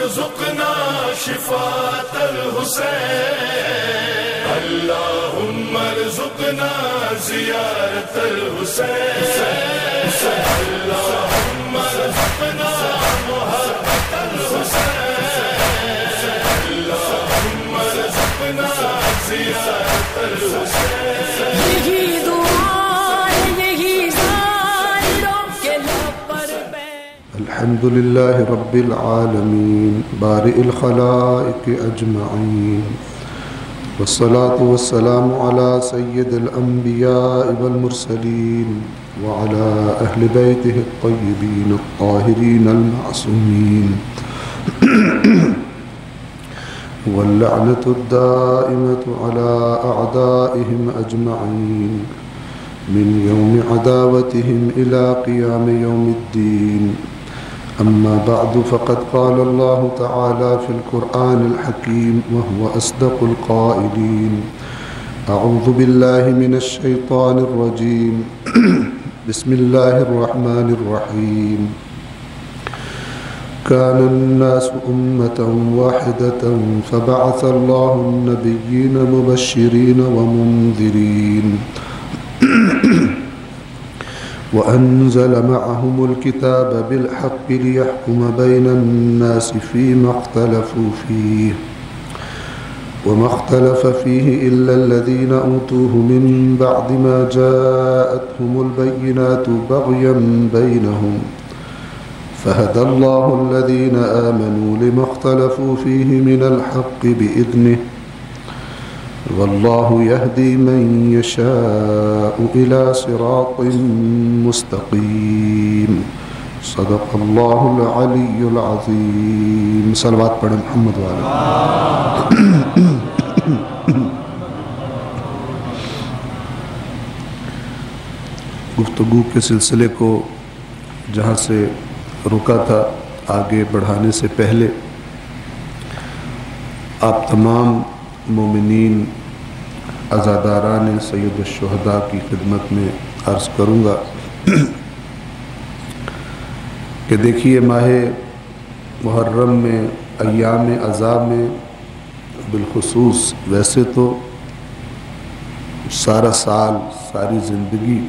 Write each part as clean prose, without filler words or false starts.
ارزقنا شفاة الحسين اللهم ارزقنا زيارة الحسين اللهم ارزقنا محبة الحسين اللهم ارزقنا زيارة الحسين یہی دعا یہی ظاہروں کے لب پر الحمد لله رب العالمين بارئ الخلائق أجمعين والصلاة والسلام على سيد الأنبياء والمرسلين وعلى أهل بيته الطيبين الطاهرين المعصومين واللعنة الدائمة على أعدائهم أجمعين من يوم عداوتهم إلى قيام يوم الدين أما بعد فقد قال الله تعالى في القرآن الحكيم وهو أصدق القائلين أعوذ بالله من الشيطان الرجيم بسم الله الرحمن الرحيم كان الناس أمة واحدة فبعث الله النبيين مبشرين ومنذرين وأنزل معهم الكتاب بالحق ليحكم بين الناس فيما اختلفوا فيه وما اختلف فيه إلا الذين أوتوه من بعد ما جاءتهم البينات بغيا بينهم فهدى الله الذين آمنوا لما اختلفوا فيه من الحق بإذنه والله يهدي من يشاء إلى صراط مستقيم صدق الله العلي العظيم صلوات پڑھ محمد والے گفتگو کے سلسلے کو جہاں سے رکا تھا آگے بڑھانے سے پہلے آپ تمام مومنین عزاداران سید الشہداء کی خدمت میں عرض کروں گا کہ دیکھیے ماہ محرم میں ایام عزا میں بالخصوص ویسے تو سارا سال ساری زندگی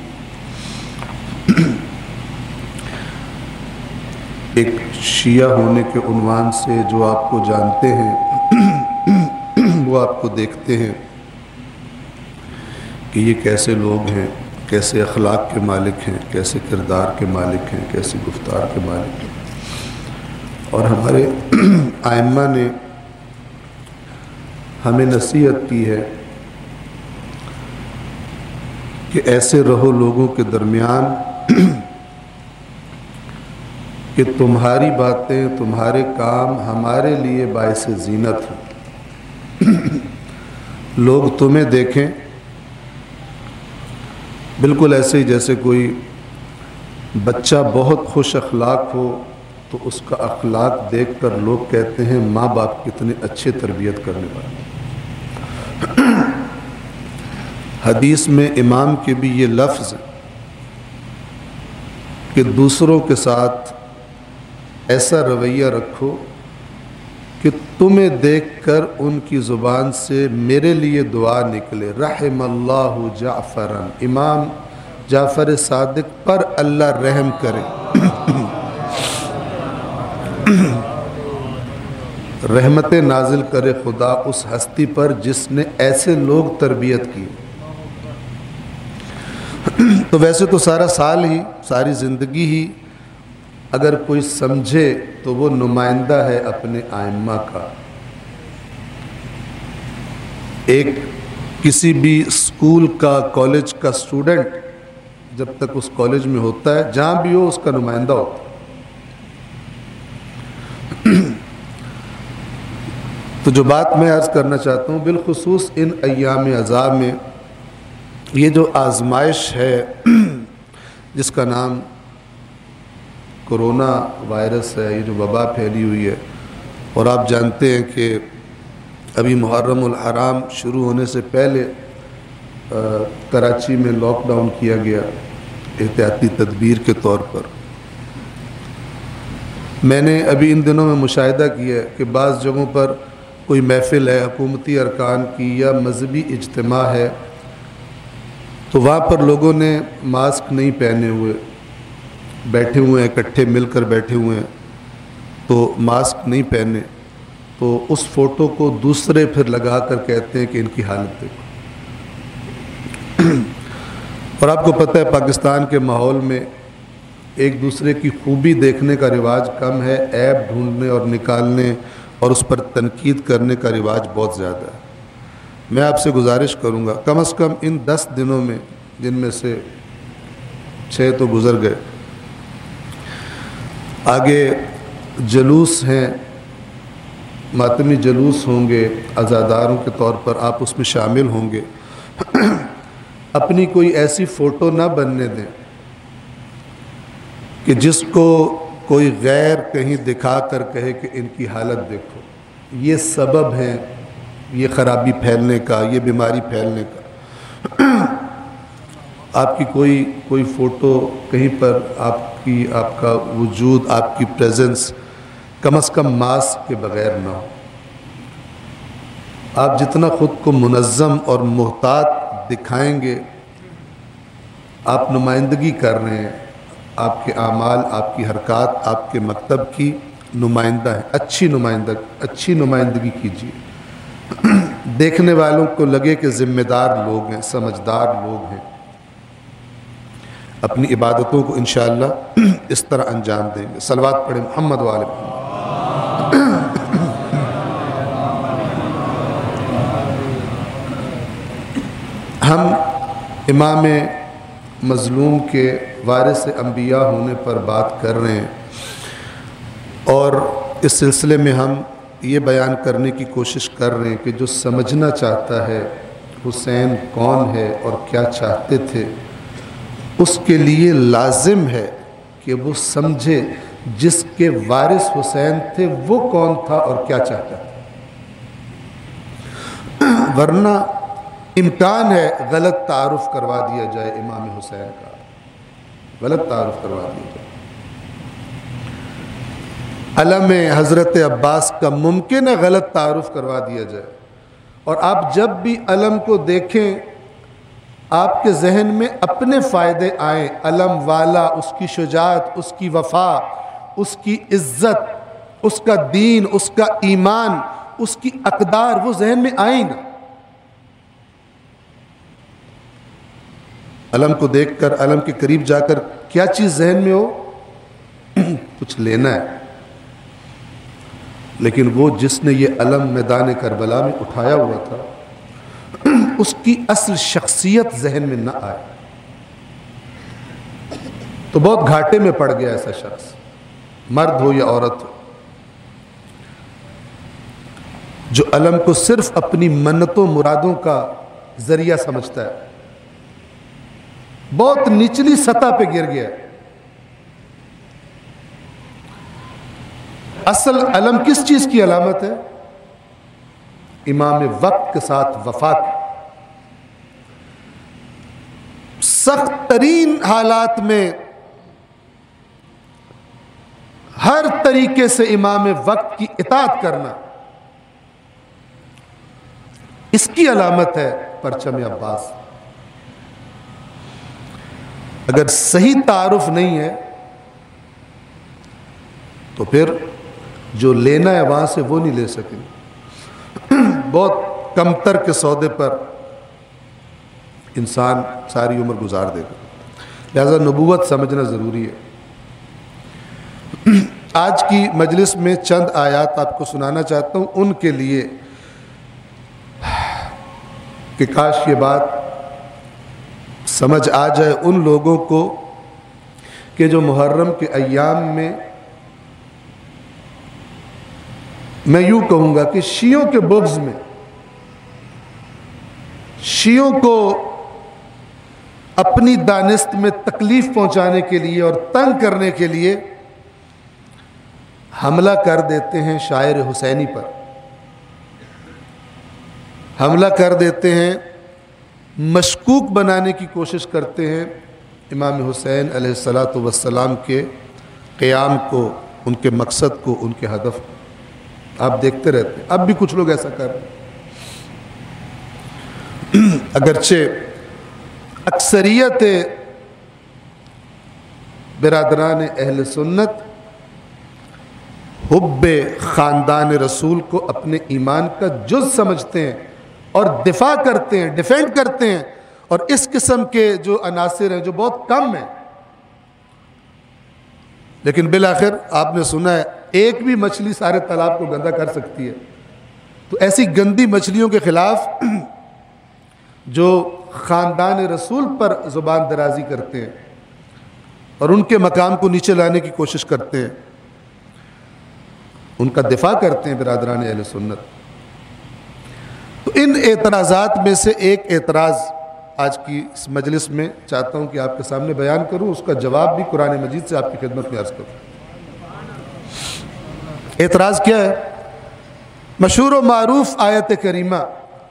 ایک شیعہ ہونے کے عنوان سے جو آپ کو جانتے ہیں وہ آپ کو دیکھتے ہیں کہ یہ کیسے لوگ ہیں، کیسے اخلاق کے مالک ہیں، کیسے کردار کے مالک ہیں، کیسے گفتار کے مالک ہیں۔ اور ہمارے ائمہ نے ہمیں نصیحت کی ہے کہ ایسے رہو لوگوں کے درمیان کہ تمہاری باتیں، تمہارے کام ہمارے لیے باعث زینت ہوں، لوگ تمہیں دیکھیں بالکل ایسے ہی جیسے کوئی بچہ بہت خوش اخلاق ہو تو اس کا اخلاق دیکھ کر لوگ کہتے ہیں ماں باپ کتنے اچھے تربیت کرنے والے۔ حدیث میں امام کے بھی یہ لفظ کہ دوسروں کے ساتھ ایسا رویہ رکھو کہ تمہیں دیکھ کر ان کی زبان سے میرے لیے دعا نکلے، رحم اللہ جعفرا، امام جعفر صادق پر اللہ رحم کرے، رحمت نازل کرے خدا اس ہستی پر جس نے ایسے لوگ تربیت کی۔ تو ویسے تو سارا سال ہی، ساری زندگی ہی اگر کوئی سمجھے تو وہ نمائندہ ہے اپنے ائمہ کا۔ ایک کسی بھی اسکول کا، کالج کا اسٹوڈنٹ جب تک اس کالج میں ہوتا ہے، جہاں بھی ہو اس کا نمائندہ ہوتا ہے۔ تو جو بات میں عرض کرنا چاہتا ہوں بالخصوص ان ایام عزا میں یہ جو آزمائش ہے جس کا نام کرونا وائرس ہے، یہ جو وبا پھیلی ہوئی ہے، اور آپ جانتے ہیں کہ ابھی محرم الحرام شروع ہونے سے پہلے کراچی میں لاک ڈاؤن کیا گیا احتیاطی تدبیر کے طور پر۔ میں نے ابھی ان دنوں میں مشاہدہ کیا ہے کہ بعض جگہوں پر کوئی محفل ہے حکومتی ارکان کی یا مذہبی اجتماع ہے تو وہاں پر لوگوں نے ماسک نہیں پہنے ہوئے بیٹھے ہوئے ہیں، اکٹھے مل کر بیٹھے ہوئے ہیں تو ماسک نہیں پہنے، تو اس فوٹو کو دوسرے پھر لگا کر کہتے ہیں کہ ان کی حالت دیکھو۔ اور آپ کو پتہ ہے پاکستان کے ماحول میں ایک دوسرے کی خوبی دیکھنے کا رواج کم ہے، عیب ڈھونڈنے اور نکالنے اور اس پر تنقید کرنے کا رواج بہت زیادہ ہے۔ میں آپ سے گزارش کروں گا کم از کم ان 10 دنوں میں، جن میں سے 6 تو گزر گئے، آگے جلوس ہیں، ماتمی جلوس ہوں گے عزاداروں کے طور پر، آپ اس میں شامل ہوں گے۔ اپنی کوئی ایسی فوٹو نہ بننے دیں کہ جس کو کوئی غیر کہیں دکھا کر کہے کہ ان کی حالت دیکھو، یہ سبب ہے یہ خرابی پھیلنے کا، یہ بیماری پھیلنے کا۔ آپ کی کوئی فوٹو کہیں پر آپ کا وجود، آپ کی پریزنس کم از کم ماسک کے بغیر نہ ہو۔ آپ جتنا خود کو منظم اور محتاط دکھائیں گے، آپ نمائندگی کر رہے ہیں، آپ کے اعمال، آپ کی حرکات آپ کے مکتب کی نمائندہ ہے۔ اچھی نمائندگی کیجیے، دیکھنے والوں کو لگے کہ ذمہ دار لوگ ہیں، سمجھدار لوگ ہیں، اپنی عبادتوں کو انشاءاللہ اس طرح انجام دیں گے۔ صلوات پڑھیں محمد و آل محمد۔ ہم امام مظلوم کے وارث انبیاء ہونے پر بات کر رہے ہیں، اور اس سلسلے میں ہم یہ بیان کرنے کی کوشش کر رہے ہیں کہ جو سمجھنا چاہتا ہے حسین کون ہے اور کیا چاہتے تھے، اس کے لیے لازم ہے کہ وہ سمجھے جس کے وارث حسین تھے وہ کون تھا اور کیا چاہتا تھا، ورنہ امکان ہے غلط تعارف کروا دیا جائے امام حسین کا، غلط تعارف کروا دیا جائے۔ علم حضرت عباس کا ممکن ہے غلط تعارف کروا دیا جائے، اور آپ جب بھی علم کو دیکھیں آپ کے ذہن میں اپنے فائدے آئیں، علم والا، اس کی شجاعت، اس کی وفا، اس کی عزت، اس کا دین، اس کا ایمان، اس کی اقدار وہ ذہن میں آئیں نا۔ علم کو دیکھ کر، علم کے قریب جا کر کیا چیز ذہن میں ہو؟ کچھ لینا ہے، لیکن وہ جس نے یہ علم میدان کربلا میں اٹھایا ہوا تھا اس کی اصل شخصیت ذہن میں نہ آئے تو بہت گھاٹے میں پڑ گیا ایسا شخص، مرد ہو یا عورت ہو، جو علم کو صرف اپنی منتوں مرادوں کا ذریعہ سمجھتا ہے، بہت نچلی سطح پہ گر گیا۔ اصل علم کس چیز کی علامت ہے؟ امام وقت کے ساتھ وفا کی۔ سخت ترین حالات میں ہر طریقے سے امام وقت کی اطاعت کرنا، اس کی علامت ہے پرچم عباس۔ اگر صحیح تعارف نہیں ہے تو پھر جو لینا ہے وہاں سے وہ نہیں لے سکیں، بہت کمتر کے سودے پر انسان ساری عمر گزار دے گا۔ لہذا نبوت سمجھنا ضروری ہے۔ آج کی مجلس میں چند آیات آپ کو سنانا چاہتا ہوں، ان کے لیے کہ کاش یہ بات سمجھ آ جائے ان لوگوں کو کہ جو محرم کے ایام میں، میں یوں کہوں گا کہ شیعوں کے بغض میں، شیعوں کو اپنی دانست میں تکلیف پہنچانے کے لیے اور تنگ کرنے کے لیے حملہ کر دیتے ہیں شاعر حسینی پر، حملہ کر دیتے ہیں، مشکوک بنانے کی کوشش کرتے ہیں امام حسین علیہ الصلوۃ والسلام کے قیام کو، ان کے مقصد کو، ان کے ہدف کو۔ آپ دیکھتے رہتے ہیں، اب بھی کچھ لوگ ایسا کر رہے ہیں۔ اگرچہ اکثریت برادران اہل سنت حب خاندان رسول کو اپنے ایمان کا جز سمجھتے ہیں اور دفاع کرتے ہیں، ڈیفینڈ کرتے ہیں، اور اس قسم کے جو عناصر ہیں جو بہت کم ہیں، لیکن بالآخر آپ نے سنا ہے ایک بھی مچھلی سارے تالاب کو گندا کر سکتی ہے۔ تو ایسی گندی مچھلیوں کے خلاف جو خاندان رسول پر زبان درازی کرتے ہیں اور ان کے مقام کو نیچے لانے کی کوشش کرتے ہیں، ان کا دفاع کرتے ہیں برادران اہل سنت۔ تو ان اعتراضات میں سے ایک اعتراض آج کی اس مجلس میں چاہتا ہوں کہ آپ کے سامنے بیان کروں، اس کا جواب بھی قرآن مجید سے آپ کی خدمت میں عرض کروں۔ اعتراض کیا ہے؟ مشہور و معروف آیت کریمہ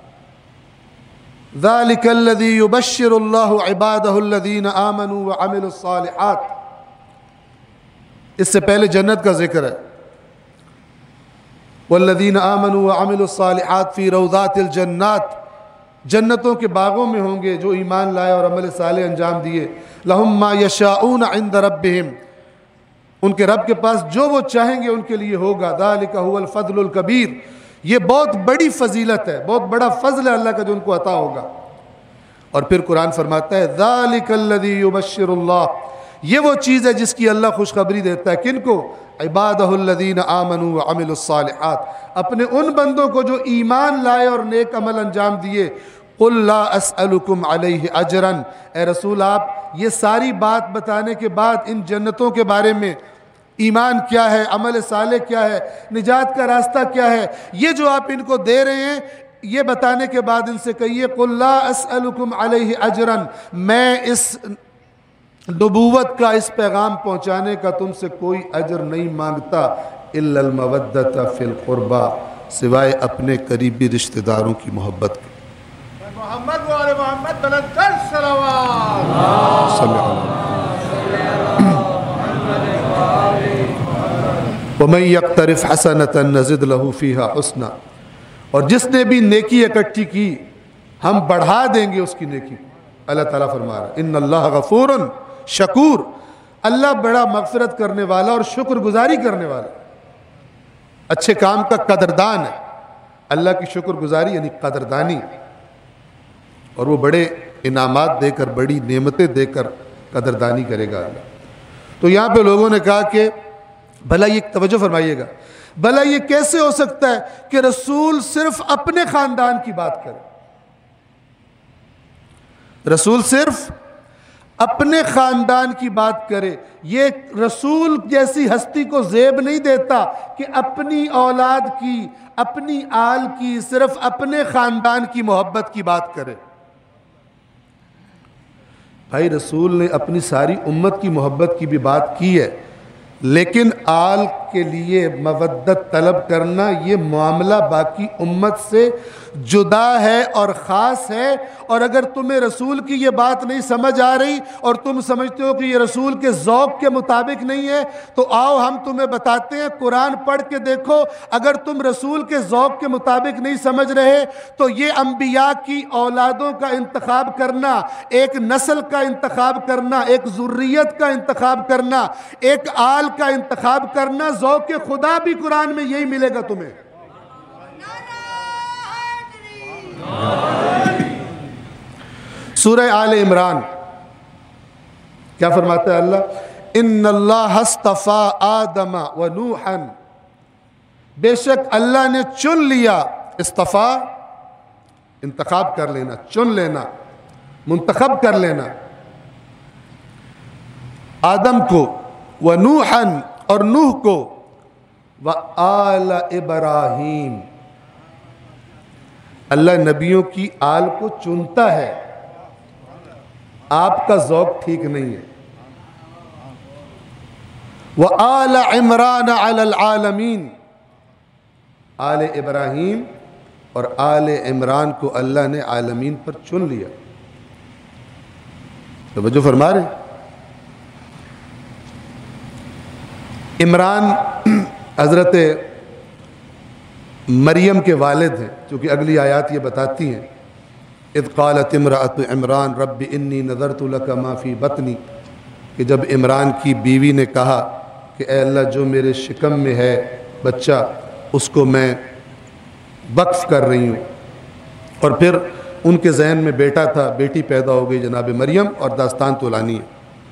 ذَلِكَ الَّذِي يُبَشِّرُ اللَّهُ عِبَادَهُ الَّذِينَ آمَنُوا وَعَمِلُوا الصَّالِحَاتِ، اس سے پہلے جنت کا ذکر ہے، وَالَّذِينَ آمَنُوا وَعَمِلُوا الصَّالِحَاتِ فِي رَوْضَاتِ الْجَنَّاتِ، جنتوں کے باغوں میں ہوں گے جو ایمان لائے اور عمل صالح انجام دیے، لَهُمْ مَا يَشَاءُونَ عِنْدَ رَبِّهِمْ، ان کے رب کے پاس جو وہ چاہیں گے ان کے لیے ہوگا، ذَلِكَ هُوَ الْفَضْلُ الْكَبِيرُ، یہ بہت بڑی فضیلت ہے، بہت بڑا فضل ہے اللہ کا جو ان کو عطا ہوگا۔ اور پھر قرآن فرماتا ہے ذَلِكَ الَّذِي يُبَشِّرُ اللَّهُ، یہ وہ چیز ہے جس کی اللہ خوشخبری دیتا ہے، کن کو؟ عبادہ الذین آمنوا وعملوا الصالحات، اپنے ان بندوں کو جو ایمان لائے اور نیک عمل انجام دیے۔ قل لا اسألکم علیہ اجرا، اے رسول آپ یہ ساری بات بتانے کے بعد ان جنتوں کے بارے میں، ایمان کیا ہے، عمل صالح کیا ہے، نجات کا راستہ کیا ہے، یہ جو آپ ان کو دے رہے ہیں، یہ بتانے کے بعد ان سے کہیے قل لا اسألکم علیہ اجرا، میں اس نبوت کا، اس پیغام پہنچانے کا تم سے کوئی اجر نہیں مانگتا، الا المودۃ فی القربى، سوائے اپنے قریبی رشتہ داروں کی محبت کے۔ محمد و آل محمد بلند کر صلوات۔ صلی اللہ وَمَن يَقْتَرِفْ حَسَنَةً نَزِدْ لَهُ فِيهَا حُسْنًا، اور جس نے بھی نیکی اکٹھی کی ہم بڑھا دیں گے اس کی نیکی کو۔ اللہ تعالیٰ فرما رہا ہے ان اللہ غفور شکور، اللہ بڑا مغفرت کرنے والا اور شکر گزاری کرنے والا، اچھے کام کا قدردان ہے۔ اللہ کی شکر گزاری یعنی قدردانی، اور وہ بڑے انعامات دے کر، بڑی نعمتیں دے کر قدردانی کرے گا اللہ۔ تو یہاں پہ لوگوں نے کہا کہ بھلا یہ توجہ فرمائیے گا، بھلا یہ کیسے ہو سکتا ہے کہ رسول صرف اپنے خاندان کی بات کرے؟ رسول صرف اپنے خاندان کی بات کرے، یہ رسول جیسی ہستی کو زیب نہیں دیتا کہ اپنی اولاد کی، اپنی آل کی، صرف اپنے خاندان کی محبت کی بات کرے۔ بھائی رسول نے اپنی ساری امت کی محبت کی بھی بات کی ہے، لیکن آل کے لیے مودت طلب کرنا یہ معاملہ باقی امت سے جدا ہے اور خاص ہے۔ اور اگر تمہیں رسول کی یہ بات نہیں سمجھ آ رہی اور تم سمجھتے ہو کہ یہ رسول کے ذوق کے مطابق نہیں ہے، تو آؤ ہم تمہیں بتاتے ہیں، قرآن پڑھ کے دیکھو، اگر تم رسول کے ذوق کے مطابق نہیں سمجھ رہے تو یہ انبیاء کی اولادوں کا انتخاب کرنا، ایک نسل کا انتخاب کرنا، ایک ذریت کا انتخاب کرنا، ایک آل کا انتخاب کرنا، ذوق خدا بھی قرآن میں یہی ملے گا تمہیں۔ سورہ آل عمران کیا فرماتا ہے اللہ؟ ان اللہ اصطفیٰ آدم و نوحا، بے شک اللہ نے چن لیا، اصطفیٰ انتخاب کر لینا، چن لینا، منتخب کر لینا، آدم کو، و نوحا اور نوح کو، و آل ابراہیم، اللہ نبیوں کی آل کو چنتا ہے، آپ کا ذوق ٹھیک نہیں ہے۔ وآل عمران علی العالمین، آل ابراہیم اور آل عمران کو اللہ نے عالمین پر چن لیا۔ توجہ فرما رہے ہیں؟ عمران حضرت مریم کے والد ہیں، چونکہ اگلی آیات یہ بتاتی ہیں اذ قالت امرأۃ عمران رب انی نذرت لک ما فی بطنی، کہ جب عمران کی بیوی نے کہا کہ اے اللہ جو میرے شکم میں ہے بچہ اس کو میں وقف کر رہی ہوں، اور پھر ان کے ذہن میں بیٹا تھا، بیٹی پیدا ہو گئی جناب مریم، اور داستان طولانی ہے۔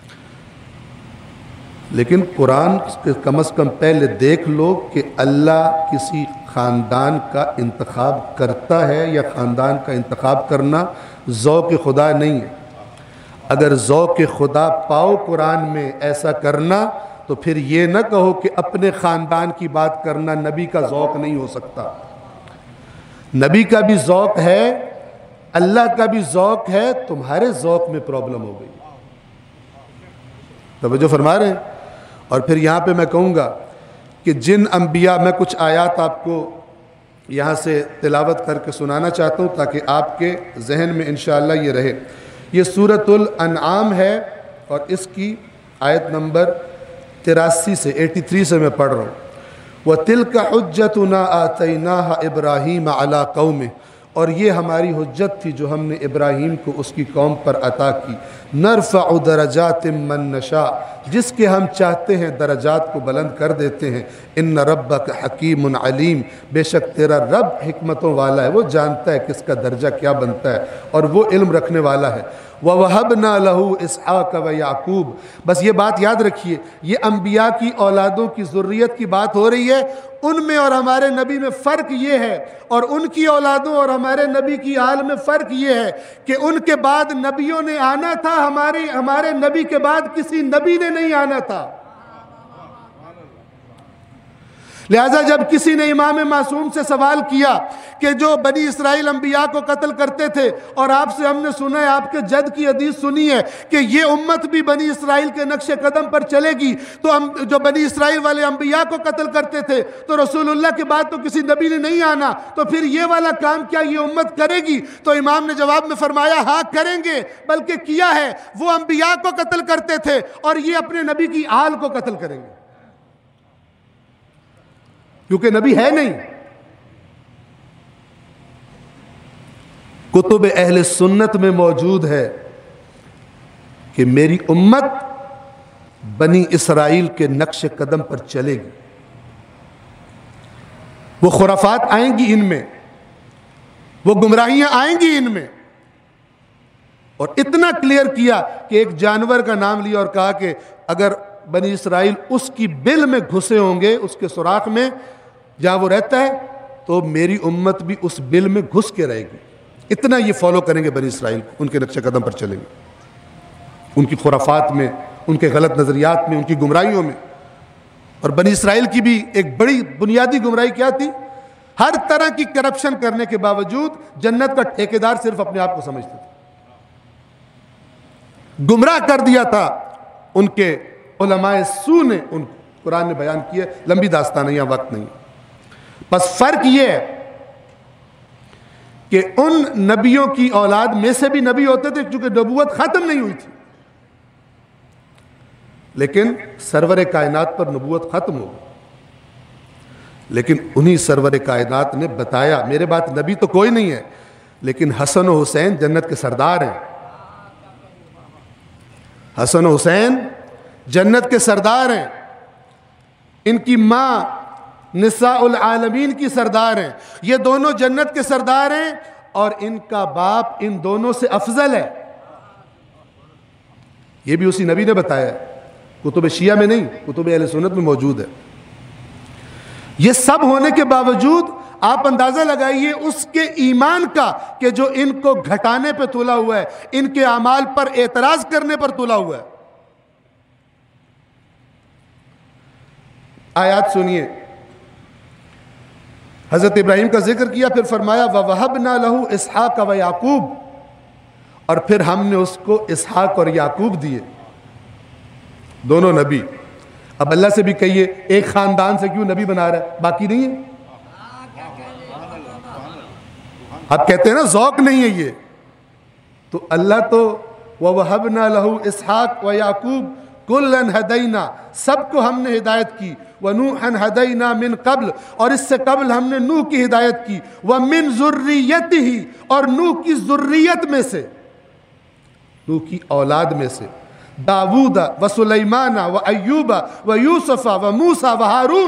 لیکن قرآن کم از کم پہلے دیکھ لو کہ اللہ کسی خاندان کا انتخاب کرتا ہے یا خاندان کا انتخاب کرنا ذوق خدا نہیں ہے۔ اگر ذوق خدا پاؤ قرآن میں ایسا کرنا تو پھر یہ نہ کہو کہ اپنے خاندان کی بات کرنا نبی کا ذوق نہیں ہو سکتا۔ نبی کا بھی ذوق ہے، اللہ کا بھی ذوق ہے، تمہارے ذوق میں پرابلم ہو گئی۔ توجہ فرما رہے ہیں؟ اور پھر یہاں پہ میں کہوں گا کہ جن انبیاء، میں کچھ آیات آپ کو یہاں سے تلاوت کر کے سنانا چاہتا ہوں تاکہ آپ کے ذہن میں انشاءاللہ یہ رہے۔ یہ سورۃ الانعام ہے اور اس کی آیت نمبر 83 سے 83 سے میں پڑھ رہا ہوں۔ وَتِلْكَ حُجَّتُنَا آتَيْنَاهَا إِبْرَاهِيمَ عَلَىٰ قَوْمِهِ، اور یہ ہماری حجت تھی جو ہم نے ابراہیم کو اس کی قوم پر عطا کی۔ نرفع درجات من نشاء، جس کے ہم چاہتے ہیں درجات کو بلند کر دیتے ہیں۔ ان ربک حکیم علیم، بے شک تیرا رب حکمتوں والا ہے، وہ جانتا ہے کس کا درجہ کیا بنتا ہے اور وہ علم رکھنے والا ہے۔ وَوَهَبْنَا لَهُ إِسْحَاقَ وَيَعْقُوبَ، بس یہ بات یاد رکھیے، یہ انبیاء کی اولادوں کی ذریت کی بات ہو رہی ہے۔ ان میں اور ہمارے نبی میں فرق یہ ہے، اور ان کی اولادوں اور ہمارے نبی کی آل میں فرق یہ ہے کہ ان کے بعد نبیوں نے آنا تھا، ہمارے نبی کے بعد کسی نبی نے نہیں آنا تھا۔ لہذا جب کسی نے امام معصوم سے سوال کیا کہ جو بنی اسرائیل انبیاء کو قتل کرتے تھے، اور آپ سے ہم نے سنا ہے، آپ کے جد کی حدیث سنی ہے کہ یہ امت بھی بنی اسرائیل کے نقش قدم پر چلے گی، تو ہم جو بنی اسرائیل والے انبیاء کو قتل کرتے تھے تو رسول اللہ کے بعد تو کسی نبی نے نہیں آنا، تو پھر یہ والا کام کیا یہ امت کرے گی؟ تو امام نے جواب میں فرمایا ہاں کریں گے، بلکہ کیا ہے، وہ انبیاء کو قتل کرتے تھے اور یہ اپنے نبی کی آل کو قتل کریں گے، کیونکہ نبی ہے نہیں۔ کتب اہل سنت میں موجود ہے کہ میری امت بنی اسرائیل کے نقش قدم پر چلے گی، وہ خرافات آئیں گی ان میں، وہ گمراہیاں آئیں گی ان میں، اور اتنا کلیئر کیا کہ ایک جانور کا نام لیا اور کہا کہ اگر بنی اسرائیل اس کی بل میں گھسے ہوں گے، اس کے سوراخ میں جہاں وہ رہتا ہے، تو میری امت بھی اس بل میں گھس کے رہے گی۔ اتنا یہ فالو کریں گے بنی اسرائیل، ان کے نقش قدم پر چلیں گے، ان کی خرافات میں، ان کے غلط نظریات میں، ان کی گمراہیوں میں۔ اور بنی اسرائیل کی بھی ایک بڑی بنیادی گمراہی کیا تھی؟ ہر طرح کی کرپشن کرنے کے باوجود جنت کا ٹھیکیدار صرف اپنے آپ کو سمجھتے تھے۔ گمراہ کر دیا تھا ان کے علماء سو نے ان کو، قرآن نے بیان کیا، لمبی داستان ہے، یہاں وقت نہیں۔ بس فرق یہ ہے کہ ان نبیوں کی اولاد میں سے بھی نبی ہوتے تھے، چونکہ نبوت ختم نہیں ہوئی تھی، لیکن سرور کائنات پر نبوت ختم ہو گئی۔ لیکن انہی سرور کائنات نے بتایا، میرے بات نبی تو کوئی نہیں ہے، لیکن حسن و حسین جنت کے سردار ہیں۔ حسن و حسین جنت کے سردار ہیں، ان کی ماں نساء العالمین کی سردار ہیں، یہ دونوں جنت کے سردار ہیں، اور ان کا باپ ان دونوں سے افضل ہے۔ یہ بھی اسی نبی نے بتایا ہے، کتب شیعہ میں نہیں، کتب اہل سنت میں موجود ہے۔ یہ سب ہونے کے باوجود آپ اندازہ لگائیے اس کے ایمان کا کہ جو ان کو گھٹانے پہ تولا ہوا ہے، ان کے اعمال پر اعتراض کرنے پر تولا ہوا ہے۔ آیات سنیے، حضرت ابراہیم کا ذکر کیا، پھر فرمایا وَوَهَبْنَا لَهُ إِسْحَاقَ وَيَعْقُوبَ، اور پھر ہم نے اس کو اسحاق اور یعقوب دیے، دونوں نبی۔ اب اللہ سے بھی کہیے ایک خاندان سے کیوں نبی بنا رہا ہے، باقی نہیں ہے؟ آپ کہتے ہیں نا ذوق نہیں ہے یہ، تو اللہ تو وَوَهَبْنَا لَهُ إِسْحَاقَ وَيَعْقُوبَ، کلن ہدینا، سب کو ہم نے ہدایت کی، ونوحن ہدینا من قبل، اور اس سے قبل ہم نے نوح کی ہدایت کی، ومن ذریتہ، اور نوح کی ذریت میں سے، نوح کی اولاد میں سے، داود و سلیمان و ایوب و یوسف و موسیٰ و ہارون۔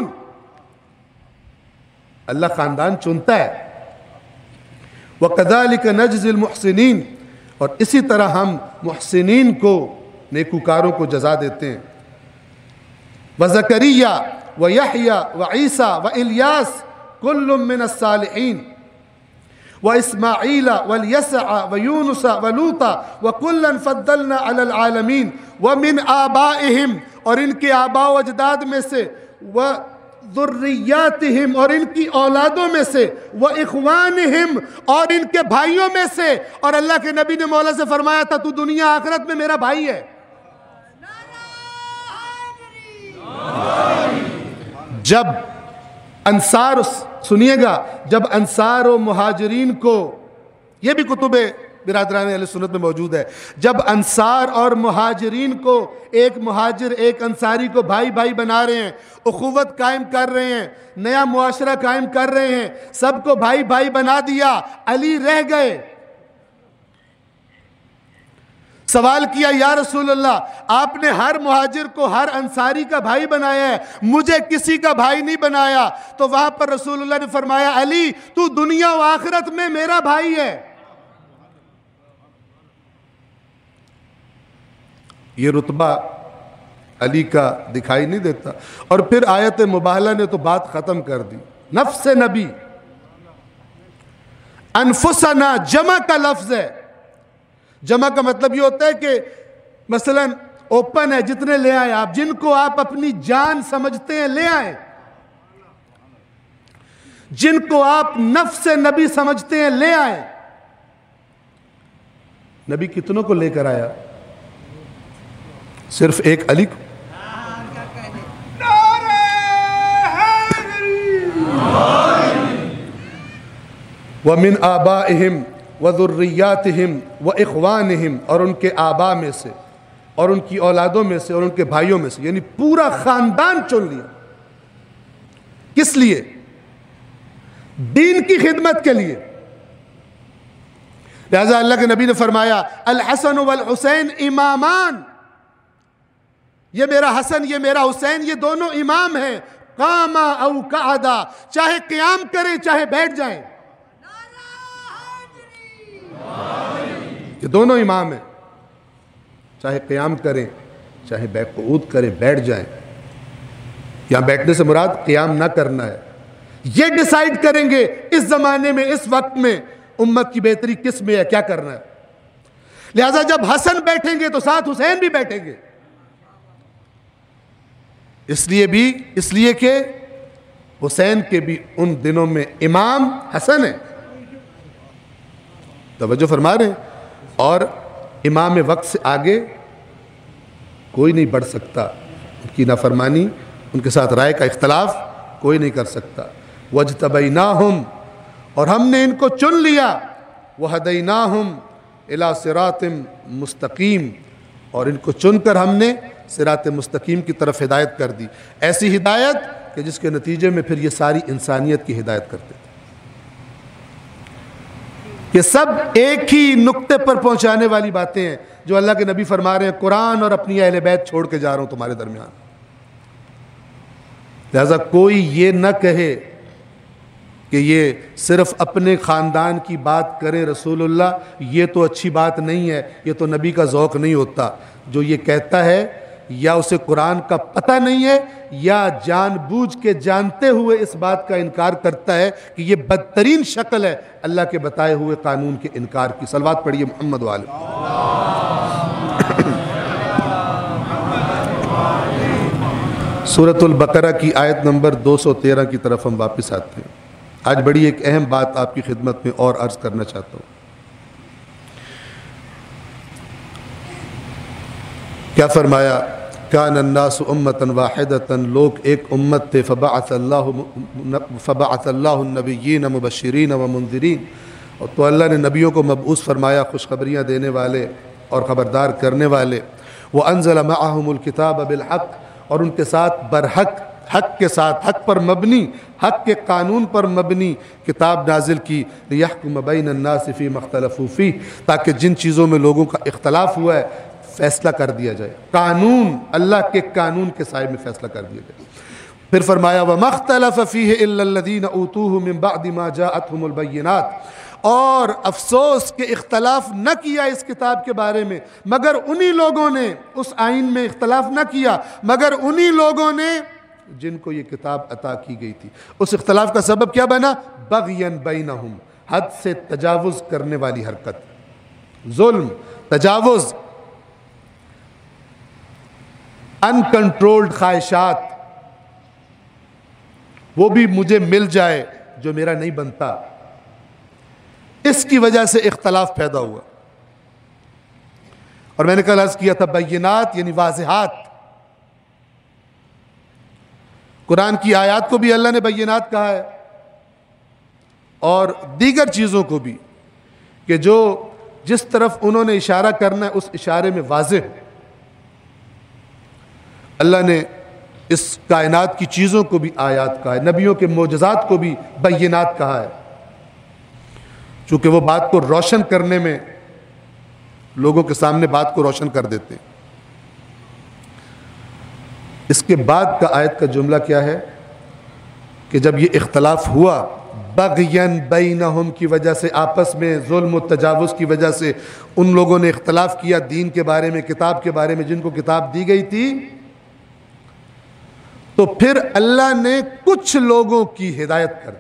اللہ خاندان چنتا ہے۔ وَكَذَلِكَ نَجْزِي الْمُحْسِنِينَ، اور اسی طرح ہم محسنین کو، نیکوکاروں کو جزا دیتے ہیں۔ وَزَكَرِيَّا وَيَحْيَا وَعِيسَى وَإِلْيَاسَ كُلٌّ مِّنَ الصَّالِحِينَ وَإِسْمَاعِيلَ وَالْيَسَعَ وَيُونُسَ وَلُوطَ وَكُلًّا فَضَّلْنَا عَلَى الْعَالَمِينَ وَمِنْ آبَائِهِمْ، اور ان کے آباء و اجداد میں سے، وَذُرِّيَّاتِهِمْ، اور ان کی اولادوں میں سے، وَإِخْوَانِهِمْ، اور ان کے بھائیوں میں سے۔ اور اللہ کے نبی نے مولا سے فرمایا تھا تو دنیا آخرت میں میرا بھائی ہے۔ جب انصار، سنیے گا، جب انصار و مہاجرین کو، یہ بھی کتب برادران اہل سنت میں موجود ہے، جب انصار اور مہاجرین کو، ایک مہاجر ایک انصاری کو بھائی بھائی بنا رہے ہیں، اخوت قائم کر رہے ہیں، نیا معاشرہ قائم کر رہے ہیں، سب کو بھائی بھائی بنا دیا، علی رہ گئے۔ سوال کیا یا رسول اللہ، آپ نے ہر مہاجر کو، ہر انصاری کا بھائی بنایا ہے، مجھے کسی کا بھائی نہیں بنایا۔ تو وہاں پر رسول اللہ نے فرمایا علی تو دنیا و آخرت میں میرا بھائی ہے۔ یہ رتبہ علی کا دکھائی نہیں دیتا۔ اور پھر آیت مباہلہ نے تو بات ختم کر دی۔ نفس نبی، انفسنا جمع کا لفظ ہے۔ جمع کا مطلب یہ ہوتا ہے کہ مثلا اوپن ہے، جتنے لے آئیں آپ، جن کو آپ اپنی جان سمجھتے ہیں لے آئیں، جن کو آپ نفس نبی سمجھتے ہیں لے آئیں۔ نبی کتنوں کو لے کر آیا؟ صرف ایک علی کو۔ وَمِنْ آبَائِهِمْ وَذُرِّيَّاتِهِمْ وَإِخْوَانِهِمْ، اور ان کے آباء میں سے، اور ان کی اولادوں میں سے، اور ان کے بھائیوں میں سے، یعنی پورا خاندان چن لیا۔ کس لیے؟ دین کی خدمت کے لیے۔ لہذا اللہ کے نبی نے فرمایا الحسن والحسین امامان، یہ میرا حسن، یہ میرا حسین، یہ دونوں امام ہیں، قاما او قعدا، چاہے قیام کریں چاہے بیٹھ جائیں، یہ دونوں امام ہیں، چاہے قیام کریں چاہے قعود کریں، بیٹھ جائیں۔ یہاں بیٹھنے سے مراد قیام نہ کرنا ہے، یہ ڈیسائیڈ کریں گے اس زمانے میں، اس وقت میں امت کی بہتری کس میں ہے، کیا کرنا ہے۔ لہذا جب حسن بیٹھیں گے تو ساتھ حسین بھی بیٹھیں گے، اس لیے کہ حسین کے بھی ان دنوں میں امام حسن ہے، توجہ فرما رہے ہیں۔ اور امام وقت سے آگے کوئی نہیں بڑھ سکتا، ان کی نافرمانی، ان کے ساتھ رائے کا اختلاف کوئی نہیں کر سکتا۔ وَاجْتَبَيْنَاهُمْ، اور ہم نے ان کو چن لیا، وَهَدَيْنَاهُمْ إِلَى صِرَاطٍ مستقیم، اور ان کو چن کر ہم نے صراط مستقیم کی طرف ہدایت کر دی، ایسی ہدایت کہ جس کے نتیجے میں پھر یہ ساری انسانیت کی ہدایت کرتے تھے، یہ سب ایک ہی نقطے پر پہنچانے والی باتیں ہیں جو اللہ کے نبی فرما رہے ہیں، قرآن اور اپنی اہل بیت چھوڑ کے جا رہا ہوں تمہارے درمیان۔ لہذا کوئی یہ نہ کہے کہ یہ صرف اپنے خاندان کی بات کرے رسول اللہ، یہ تو اچھی بات نہیں ہے، یہ تو نبی کا ذوق نہیں ہوتا۔ جو یہ کہتا ہے یا اسے قرآن کا پتہ نہیں ہے، یا جان بوجھ کے جانتے ہوئے اس بات کا انکار کرتا ہے کہ یہ بدترین شکل ہے اللہ کے بتائے ہوئے قانون کے انکار کی۔ صلوات پڑھیے محمد والے۔ سورۃ البقرہ کی آیت نمبر 213 کی طرف ہم واپس آتے ہیں۔ آج بڑی ایک اہم بات آپ کی خدمت میں اور عرض کرنا چاہتا ہوں۔ کیا فرمایا؟ کان الناس امۃ واحدۃ، لوگ ایک امت تھے، فبعث اللہ النبیین مبشرین ومنذرین، اور تو اللہ نے نبیوں کو مبعوث فرمایا، خوشخبریاں دینے والے اور خبردار کرنے والے۔ وَأَنزَلَ مَعَهُمُ الْكِتَابَ بِالْحَقِّ، اور ان کے ساتھ برحق، حق کے ساتھ، حق پر مبنی، حق کے قانون پر مبنی کتاب نازل کی، لِيَحْكُمَ بَيْنَ النَّاسِ فِي مَا اخْتَلَفُوا فِيهِ، تاکہ جن چیزوں میں لوگوں کا اختلاف ہوا ہے فیصلہ کر دیا جائے، قانون، اللہ کے قانون کے سائے میں فیصلہ کر دیا جائے۔ پھر فرمایا وَمَا اخْتَلَفَ فِيهِ إِلَّا الَّذِينَ أُوتُوهُ مِن بَعْدِ مَا جَاءَتْهُمُ الْبَيِّنَاتُ، اور افسوس کہ اختلاف نہ کیا اس کتاب کے بارے میں مگر انہی لوگوں نے، اس آئین میں اختلاف نہ کیا مگر انہی لوگوں نے جن کو یہ کتاب عطا کی گئی تھی۔ اس اختلاف کا سبب کیا بنا؟ بغیًا بینہم، حد سے تجاوز کرنے والی حرکت، ظلم، تجاوز، انکنٹرولڈ خواہشات، وہ بھی مجھے مل جائے جو میرا نہیں بنتا، اس کی وجہ سے اختلاف پیدا ہوا۔ اور میں نے کل عرض کیا تھا بینات یعنی واضحات، قرآن کی آیات کو بھی اللہ نے بینات کہا ہے اور دیگر چیزوں کو بھی، کہ جو جس طرف انہوں نے اشارہ کرنا ہے اس اشارے میں واضح ہو۔ اللہ نے اس کائنات کی چیزوں کو بھی آیات کہا ہے، نبیوں کے معجزات کو بھی بینات کہا ہے، چونکہ وہ بات کو روشن کرنے میں لوگوں کے سامنے بات کو روشن کر دیتے ہیں۔ اس کے بعد کا آیت کا جملہ کیا ہے کہ جب یہ اختلاف ہوا بغیًا بینہم کی وجہ سے، آپس میں ظلم و تجاوز کی وجہ سے ان لوگوں نے اختلاف کیا دین کے بارے میں، کتاب کے بارے میں، جن کو کتاب دی گئی تھی، تو پھر اللہ نے کچھ لوگوں کی ہدایت کر دی۔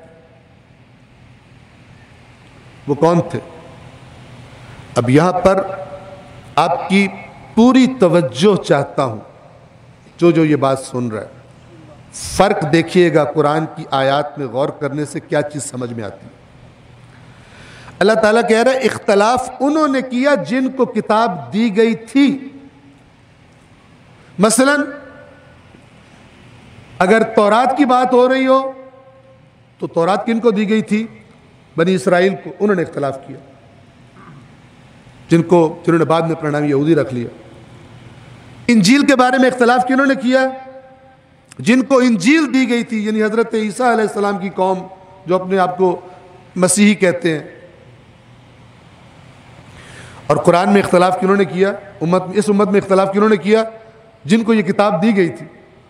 وہ کون تھے؟ اب یہاں پر آپ کی پوری توجہ چاہتا ہوں، جو یہ بات سن رہا ہے، فرق دیکھیے گا قرآن کی آیات میں غور کرنے سے کیا چیز سمجھ میں آتی ہے۔ اللہ تعالیٰ کہہ رہا ہے اختلاف انہوں نے کیا جن کو کتاب دی گئی تھی۔ مثلا اگر تورات کی بات ہو رہی ہو تو تورات کن کو دی گئی تھی؟ بنی اسرائیل کو، انہوں نے اختلاف کیا، جنہوں نے بعد میں اپنا نام یہودی رکھ لیا۔ انجیل کے بارے میں اختلاف کنہوں نے کیا؟ جن کو انجیل دی گئی تھی، یعنی حضرت عیسیٰ علیہ السلام کی قوم جو اپنے آپ کو مسیحی کہتے ہیں۔ اور قرآن میں اختلاف کنہوں نے کیا؟ اس امت میں اختلاف کنہوں نے کیا؟ جن کو یہ کتاب دی گئی تھی۔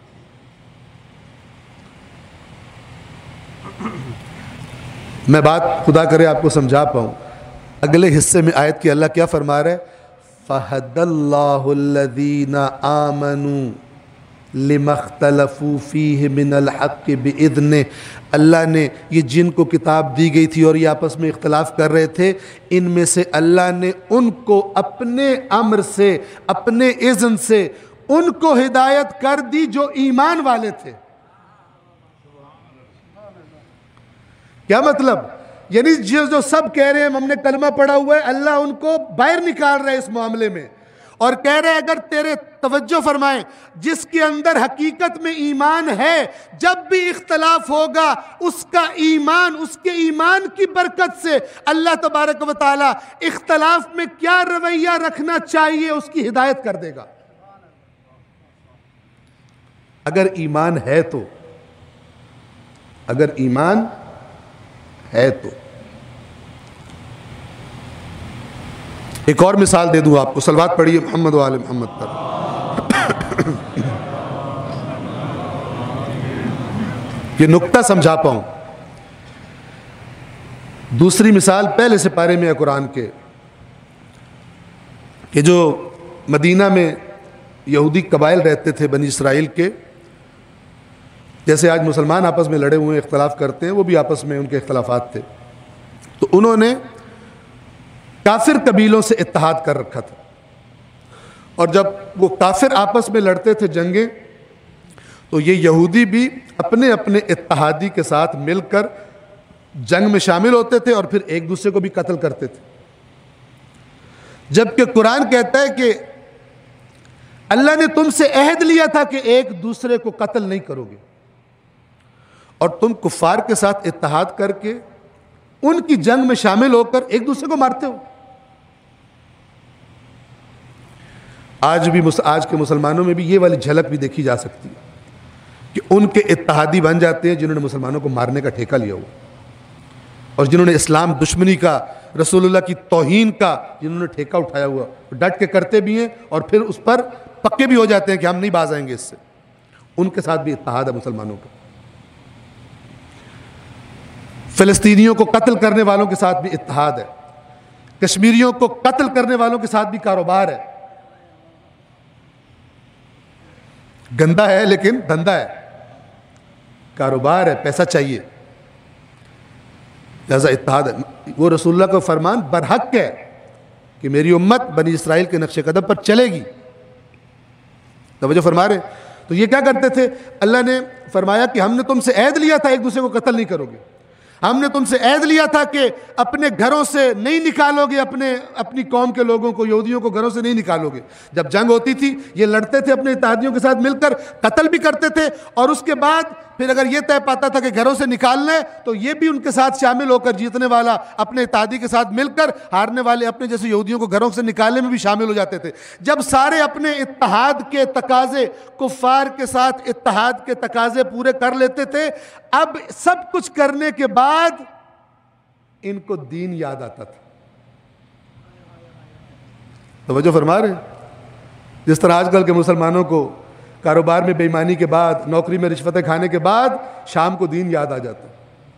میں بات خدا کرے آپ کو سمجھا پاؤں، اگلے حصے میں آیت کی اللہ کیا فرما رہا ہے؟ فَهَدَى اللَّهُ الَّذِينَ آمَنُوا لِمَا اخْتَلَفُوا فِيهِ مِنَ الْحَقِّ بِإِذْنِهِ، اللہ نے یہ جن کو کتاب دی گئی تھی اور یہ آپس میں اختلاف کر رہے تھے، ان میں سے اللہ نے ان کو اپنے امر سے، اپنے اذن سے ان کو ہدایت کر دی جو ایمان والے تھے۔ کیا مطلب؟ یعنی جو سب کہہ رہے ہیں ہم نے کلمہ پڑھا ہوا ہے، اللہ ان کو باہر نکال رہے اس معاملے میں اور کہہ رہے اگر تیرے توجہ فرمائیں، جس کے اندر حقیقت میں ایمان ہے، جب بھی اختلاف ہوگا اس کا ایمان، اس کے ایمان کی برکت سے اللہ تبارک و تعالی اختلاف میں کیا رویہ رکھنا چاہیے اس کی ہدایت کر دے گا۔ اگر ایمان ہے تو، اگر ایمان ہے تو۔ ایک اور مثال دے دوں آپ کو، صلوات پڑھیے محمد و آل محمد پر، یہ نقطہ سمجھا پاؤں۔ دوسری مثال پہلے سے پارے میں ہے قرآن کے، کہ جو مدینہ میں یہودی قبائل رہتے تھے بنی اسرائیل کے، جیسے آج مسلمان آپس میں لڑے ہوئے اختلاف کرتے ہیں، وہ بھی آپس میں ان کے اختلافات تھے، تو انہوں نے کافر قبیلوں سے اتحاد کر رکھا تھا، اور جب وہ کافر آپس میں لڑتے تھے جنگیں، تو یہ یہودی بھی اپنے اپنے اتحادی کے ساتھ مل کر جنگ میں شامل ہوتے تھے اور پھر ایک دوسرے کو بھی قتل کرتے تھے۔ جبکہ قرآن کہتا ہے کہ اللہ نے تم سے عہد لیا تھا کہ ایک دوسرے کو قتل نہیں کرو گے، اور تم کفار کے ساتھ اتحاد کر کے ان کی جنگ میں شامل ہو کر ایک دوسرے کو مارتے ہو۔ آج کے مسلمانوں میں بھی یہ والی جھلک بھی دیکھی جا سکتی ہے کہ ان کے اتحادی بن جاتے ہیں جنہوں نے مسلمانوں کو مارنے کا ٹھیکہ لیا ہوا، اور جنہوں نے اسلام دشمنی کا، رسول اللہ کی توہین کا جنہوں نے ٹھیکہ اٹھایا ہوا، ڈٹ کے کرتے بھی ہیں اور پھر اس پر پکے بھی ہو جاتے ہیں کہ ہم نہیں باز آئیں گے اس سے۔ ان کے ساتھ بھی اتحاد ہے مسلمانوں کا۔ فلسطینیوں کو قتل کرنے والوں کے ساتھ بھی اتحاد ہے، کشمیریوں کو قتل کرنے والوں کے ساتھ بھی کاروبار ہے۔ گندا ہے لیکن دھندا ہے، کاروبار ہے، پیسہ چاہیے، لہذا اتحاد ہے۔ وہ رسول اللہ کا فرمان برحق ہے کہ میری امت بنی اسرائیل کے نقش قدم پر چلے گی۔ توجہ فرما رہے؟ تو یہ کیا کرتے تھے؟ اللہ نے فرمایا کہ ہم نے تم سے عہد لیا تھا ایک دوسرے کو قتل نہیں کرو گے، ہم نے تم سے عہد لیا تھا کہ اپنے گھروں سے نہیں نکالو گے، اپنی قوم کے لوگوں کو، یہودیوں کو گھروں سے نہیں نکالو گے۔ جب جنگ ہوتی تھی یہ لڑتے تھے اپنے اتحادیوں کے ساتھ مل کر، قتل بھی کرتے تھے، اور اس کے بعد پھر اگر یہ طے پاتا تھا کہ گھروں سے نکالنا ہے تو یہ بھی ان کے ساتھ شامل ہو کر، جیتنے والا اپنے اتحادی کے ساتھ مل کر، ہارنے والے اپنے جیسے یہودیوں کو گھروں سے نکالنے میں بھی شامل ہو جاتے تھے۔ جب سارے اپنے اتحاد کے تقاضے، کفار کے ساتھ اتحاد کے تقاضے پورے کر لیتے تھے، اب سب کچھ کرنے کے بعد ان کو دین یاد آتا تھا۔ توجہ فرما رہے ہیں؟ جس طرح آج کل کے مسلمانوں کو کاروبار میں بے ایمانی کے بعد، نوکری میں رشوتیں کھانے کے بعد شام کو دین یاد آ جاتا ہے،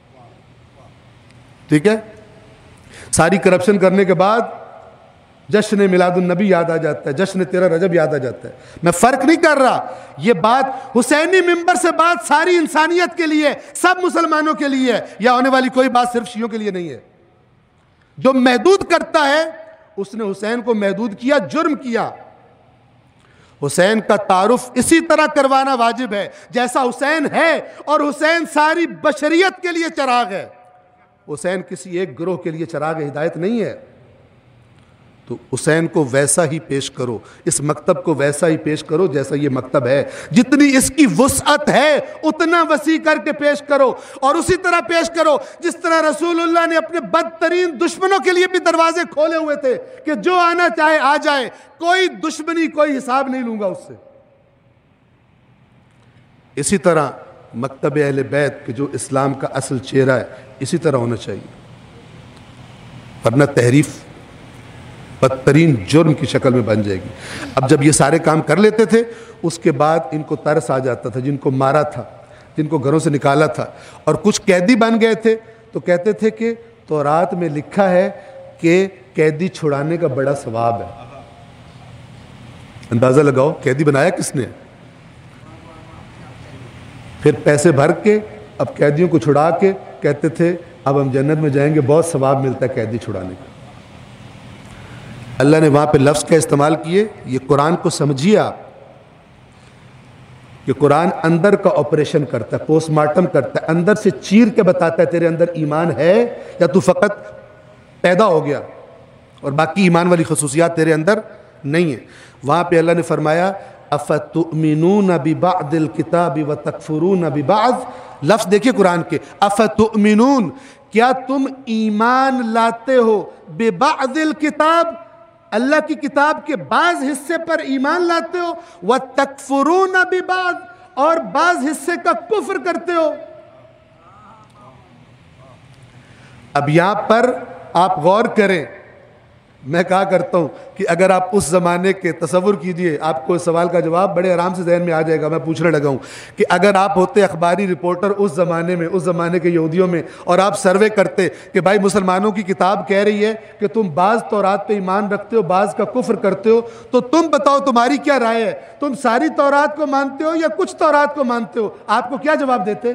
ٹھیک ہے؟ ساری کرپشن کرنے کے بعد جشن میلاد النبی یاد آ جاتا ہے، جشن 13 رجب یاد آ جاتا ہے۔ میں فرق نہیں کر رہا، یہ بات حسینی ممبر سے بات ساری انسانیت کے لیے، سب مسلمانوں کے لیے ہے، یا ہونے والی کوئی بات صرف شیعوں کے لیے نہیں ہے۔ جو محدود کرتا ہے اس نے حسین کو محدود کیا، جرم کیا۔ حسین کا تعارف اسی طرح کروانا واجب ہے جیسا حسین ہے، اور حسین ساری بشریت کے لیے چراغ ہے، حسین کسی ایک گروہ کے لیے چراغ ہدایت نہیں ہے۔ تو حسین کو ویسا ہی پیش کرو، اس مکتب کو ویسا ہی پیش کرو جیسا یہ مکتب ہے، جتنی اس کی وسعت ہے اتنا وسیع کر کے پیش کرو، اور اسی طرح پیش کرو جس طرح رسول اللہ نے اپنے بدترین دشمنوں کے لیے بھی دروازے کھولے ہوئے تھے کہ جو آنا چاہے آ جائے، کوئی دشمنی، کوئی حساب نہیں لوں گا اس سے۔ اسی طرح مکتب اہل بیت کہ جو اسلام کا اصل چہرہ ہے، اسی طرح ہونا چاہیے، ورنہ تحریف بدترین جرم کی شکل میں بن جائے گی۔ اب جب یہ سارے کام کر لیتے تھے، اس کے بعد ان کو ترس آ جاتا تھا، جن کو مارا تھا، جن کو گھروں سے نکالا تھا، اور کچھ قیدی بن گئے تھے، تو کہتے تھے کہ تورات میں لکھا ہے کہ قیدی چھڑانے کا بڑا ثواب ہے۔ اندازہ لگاؤ قیدی بنایا کس نے؟ پھر پیسے بھر کے اب قیدیوں کو چھڑا کے کہتے تھے اب ہم جنت میں جائیں گے، بہت ثواب ملتا ہے قیدی چھڑانے کا۔ اللہ نے وہاں پہ لفظ کا استعمال کیے، یہ قرآن کو سمجھیے آپ، کہ قرآن اندر کا آپریشن کرتا ہے، پوسٹ مارٹم کرتا ہے، اندر سے چیر کے بتاتا ہے تیرے اندر ایمان ہے یا تو فقط پیدا ہو گیا اور باقی ایمان والی خصوصیات تیرے اندر نہیں ہیں۔ وہاں پہ اللہ نے فرمایا افتؤمنون ببعض الکتاب وتکفرون ببعض، لفظ دیکھیے قرآن کے، افتؤمنون، کیا تم ایمان لاتے ہو، ببعض الکتاب، اللہ کی کتاب کے بعض حصے پر ایمان لاتے ہو، وتکفرون ببعض، اور بعض حصے کا کفر کرتے ہو۔ اب یہاں پر آپ غور کریں، میں کہا کرتا ہوں کہ اگر آپ اس زمانے کے تصور کیجئے، آپ کو اس سوال کا جواب بڑے آرام سے ذہن میں آ جائے گا۔ میں پوچھنے لگا ہوں کہ اگر آپ ہوتے اخباری رپورٹر اس زمانے میں، اس زمانے کے یہودیوں میں، اور آپ سروے کرتے کہ بھائی مسلمانوں کی کتاب کہہ رہی ہے کہ تم بعض تورات پہ ایمان رکھتے ہو، بعض کا کفر کرتے ہو، تو تم بتاؤ تمہاری کیا رائے ہے؟ تم ساری تورات کو مانتے ہو یا کچھ تورات کو مانتے ہو؟ آپ کو کیا جواب دیتے؟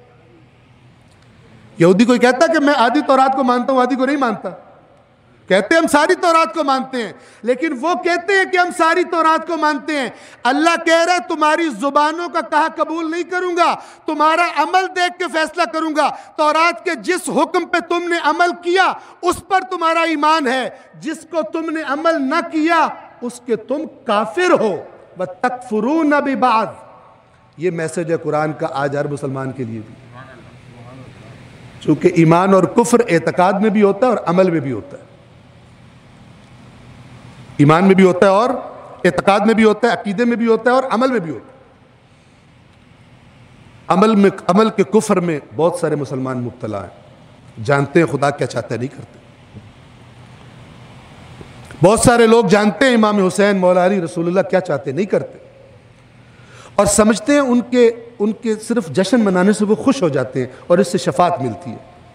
یہودی کوئی کہتا کہ میں آدھی تورات کو مانتا ہوں، آدھی کو نہیں مانتا؟ کہتے ہیں ہم ساری تورات کو مانتے ہیں، لیکن وہ کہتے ہیں کہ ہم ساری تورات کو مانتے ہیں۔ اللہ کہہ رہا ہے تمہاری زبانوں کا کہا قبول نہیں کروں گا، تمہارا عمل دیکھ کے فیصلہ کروں گا۔ تورات کے جس حکم پہ تم نے عمل کیا اس پر تمہارا ایمان ہے، جس کو تم نے عمل نہ کیا اس کے تم کافر ہو۔ وَتَكْفُرُونَ بِبَعْضٍ، یہ میسج ہے قرآن کا آج ہر مسلمان کے لیے بھی، چونکہ ایمان اور کفر اعتقاد میں بھی ہوتا ہے اور عمل میں بھی ہوتا ہے، ایمان میں بھی ہوتا ہے اور اعتقاد میں بھی ہوتا ہے، عقیدے میں بھی ہوتا ہے اور عمل میں بھی ہوتا ہے۔ عمل کے کفر میں بہت سارے مسلمان مبتلا ہیں، جانتے ہیں خدا کیا چاہتا ہے، نہیں کرتے۔ بہت سارے لوگ جانتے ہیں امام حسین مولا علی رسول اللہ کیا چاہتے ہیں، نہیں کرتے، اور سمجھتے ہیں ان کے صرف جشن منانے سے وہ خوش ہو جاتے ہیں اور اس سے شفاعت ملتی ہے،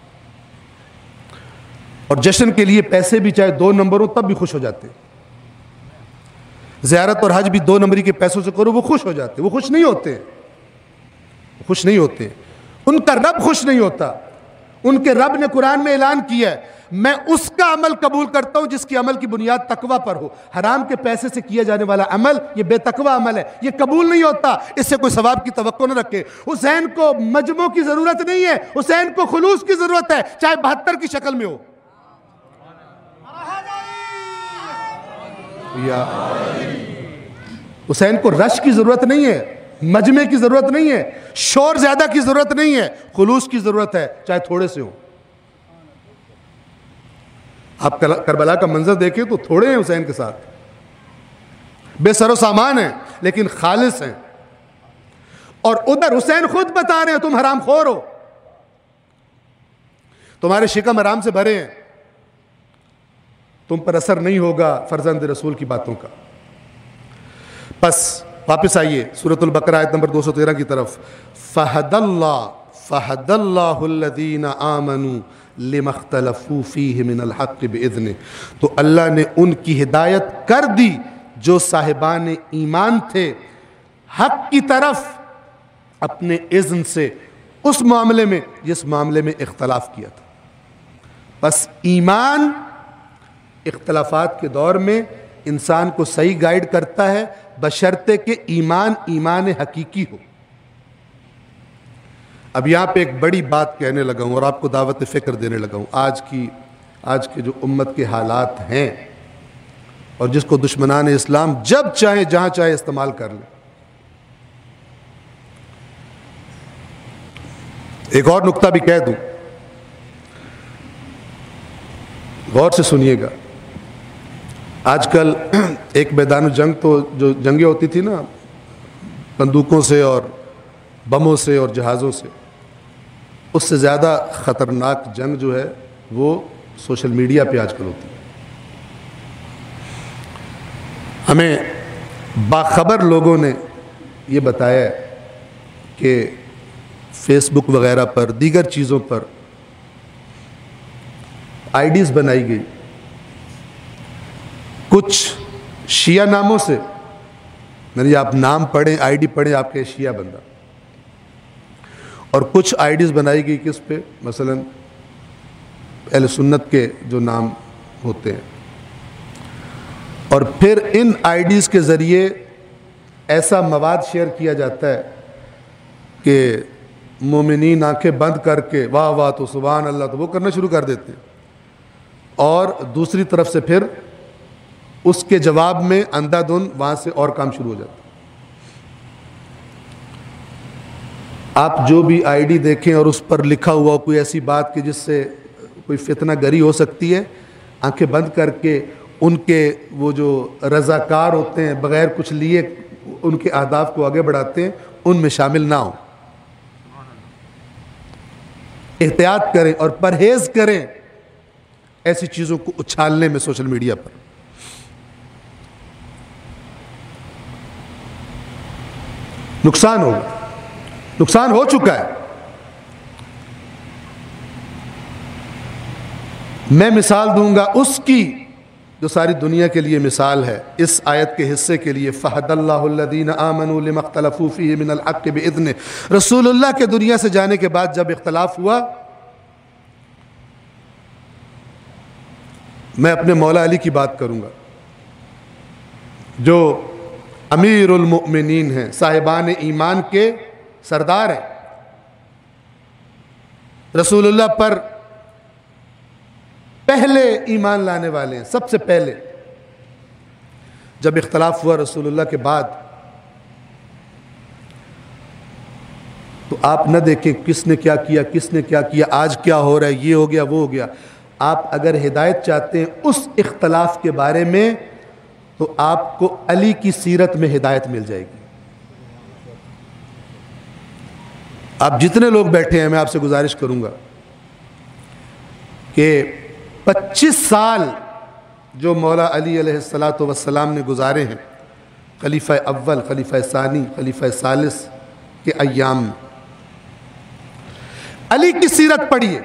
اور جشن کے لیے پیسے بھی چاہے 2 نمبر ہو تب بھی خوش ہو جاتے ہیں، زیارت اور حج بھی 2 نمبری کے پیسوں سے کرو وہ خوش ہو جاتے ہیں۔ وہ خوش نہیں ہوتے، خوش نہیں ہوتے، ان کا رب خوش نہیں ہوتا۔ ان کے رب نے قرآن میں اعلان کیا ہے میں اس کا عمل قبول کرتا ہوں جس کی عمل کی بنیاد تقوی پر ہو۔ حرام کے پیسے سے کیا جانے والا عمل یہ بے تقوی عمل ہے، یہ قبول نہیں ہوتا، اس سے کوئی ثواب کی توقع نہ رکھے۔ حسین کو مجموع کی ضرورت نہیں ہے، حسین کو خلوص کی ضرورت ہے، چاہے 72 کی شکل میں ہو۔ حسین کو رش کی ضرورت نہیں ہے، مجمع کی ضرورت نہیں ہے، شور زیادہ کی ضرورت نہیں ہے، خلوص کی ضرورت ہے، چاہے تھوڑے سے ہو۔ آپ کربلا کا منظر دیکھیں تو تھوڑے ہیں حسین کے ساتھ، بے سر و سامان ہیں لیکن خالص ہیں، اور ادھر حسین خود بتا رہے ہیں تم حرام خور ہو، تمہارے شکم حرام سے بھرے ہیں، تم پر اثر نہیں ہوگا فرزند رسول کی باتوں کا۔ پس واپس آئیے سورۃ البقرہ آیت نمبر 213 کی طرف۔ فَهَدَ اللَّهُ الَّذِينَ آمَنُوا لِمَا اخْتَلَفُوا فِيهِ مِنَ الْحَقِّ بِإِذْنِهِ، تو اللہ نے ان کی ہدایت کر دی جو صاحبان ایمان تھے حق کی طرف اپنے اذن سے، اس معاملے میں جس معاملے میں اختلاف کیا تھا۔ بس ایمان اختلافات کے دور میں انسان کو صحیح گائیڈ کرتا ہے بشرطے کہ ایمان حقیقی ہو۔ اب یہاں پہ ایک بڑی بات کہنے لگا ہوں اور آپ کو دعوت فکر دینے لگا ہوں۔ آج کے جو امت کے حالات ہیں اور جس کو دشمنان اسلام جب چاہے جہاں چاہے استعمال کر لیں۔ ایک اور نقطہ بھی کہہ دوں، غور سے سنیے گا۔ آج کل ایک میدان جنگ تو جو جنگیں ہوتی تھی نا بندوقوں سے اور بموں سے اور جہازوں سے، اس سے زیادہ خطرناک جنگ جو ہے وہ سوشل میڈیا پہ آج کل ہوتی ہے۔ ہمیں باخبر لوگوں نے یہ بتایا کہ فیس بک وغیرہ پر دیگر چیزوں پر آئی ڈیز بنائی گئی کچھ شیعہ ناموں سے، یعنی آپ نام پڑھیں آئی ڈی پڑھیں آپ کے شیعہ بندہ، اور کچھ آئی ڈیز بنائی گئی کس پہ، مثلا اہل سنت کے جو نام ہوتے ہیں، اور پھر ان آئی ڈیز کے ذریعے ایسا مواد شیئر کیا جاتا ہے کہ مومنین آنکھیں بند کر کے واہ واہ تو سبحان اللہ تو وہ کرنا شروع کر دیتے ہیں، اور دوسری طرف سے پھر اس کے جواب میں اندھا دھند وہاں سے اور کام شروع ہو جاتا ہے۔ آپ جو بھی آئی ڈی دیکھیں اور اس پر لکھا ہوا کوئی ایسی بات کہ جس سے کوئی فتنہ گری ہو سکتی ہے، آنکھیں بند کر کے ان کے وہ جو رضاکار ہوتے ہیں بغیر کچھ لیے ان کے اہداف کو آگے بڑھاتے ہیں ان میں شامل نہ ہوں۔ احتیاط کریں اور پرہیز کریں ایسی چیزوں کو اچھالنے میں سوشل میڈیا پر۔ نقصان ہوگا، نقصان ہو چکا ہے۔ میں مثال دوں گا اس کی جو ساری دنیا کے لیے مثال ہے، اس آیت کے حصے کے لیے۔ فَهَدَ اللَّهُ الَّذِينَ آمَنُوا لِمَا اخْتَلَفُوا فِيهِ مِنَ الْحَقِّ بِإِذْنِهِ۔ رسول اللہ کے دنیا سے جانے کے بعد جب اختلاف ہوا، میں اپنے مولا علی کی بات کروں گا جو امیر المؤمنین ہیں، صاحبان ایمان کے سردار ہیں، رسول اللہ پر پہلے ایمان لانے والے ہیں، سب سے پہلے۔ جب اختلاف ہوا رسول اللہ کے بعد تو آپ نہ دیکھیں کس نے کیا کیا، کس نے کیا کیا، آج کیا ہو رہا ہے، یہ ہو گیا وہ ہو گیا۔ آپ اگر ہدایت چاہتے ہیں اس اختلاف کے بارے میں تو آپ کو علی کی سیرت میں ہدایت مل جائے گی. آپ جتنے لوگ بیٹھے ہیں میں آپ سے گزارش کروں گا کہ 25 سال جو مولا علی علیہ السلام نے گزارے ہیں خلیفہ اول، خلیفہ ثانی، خلیفہ ثالث کے ایام میں، علی کی سیرت پڑھیے.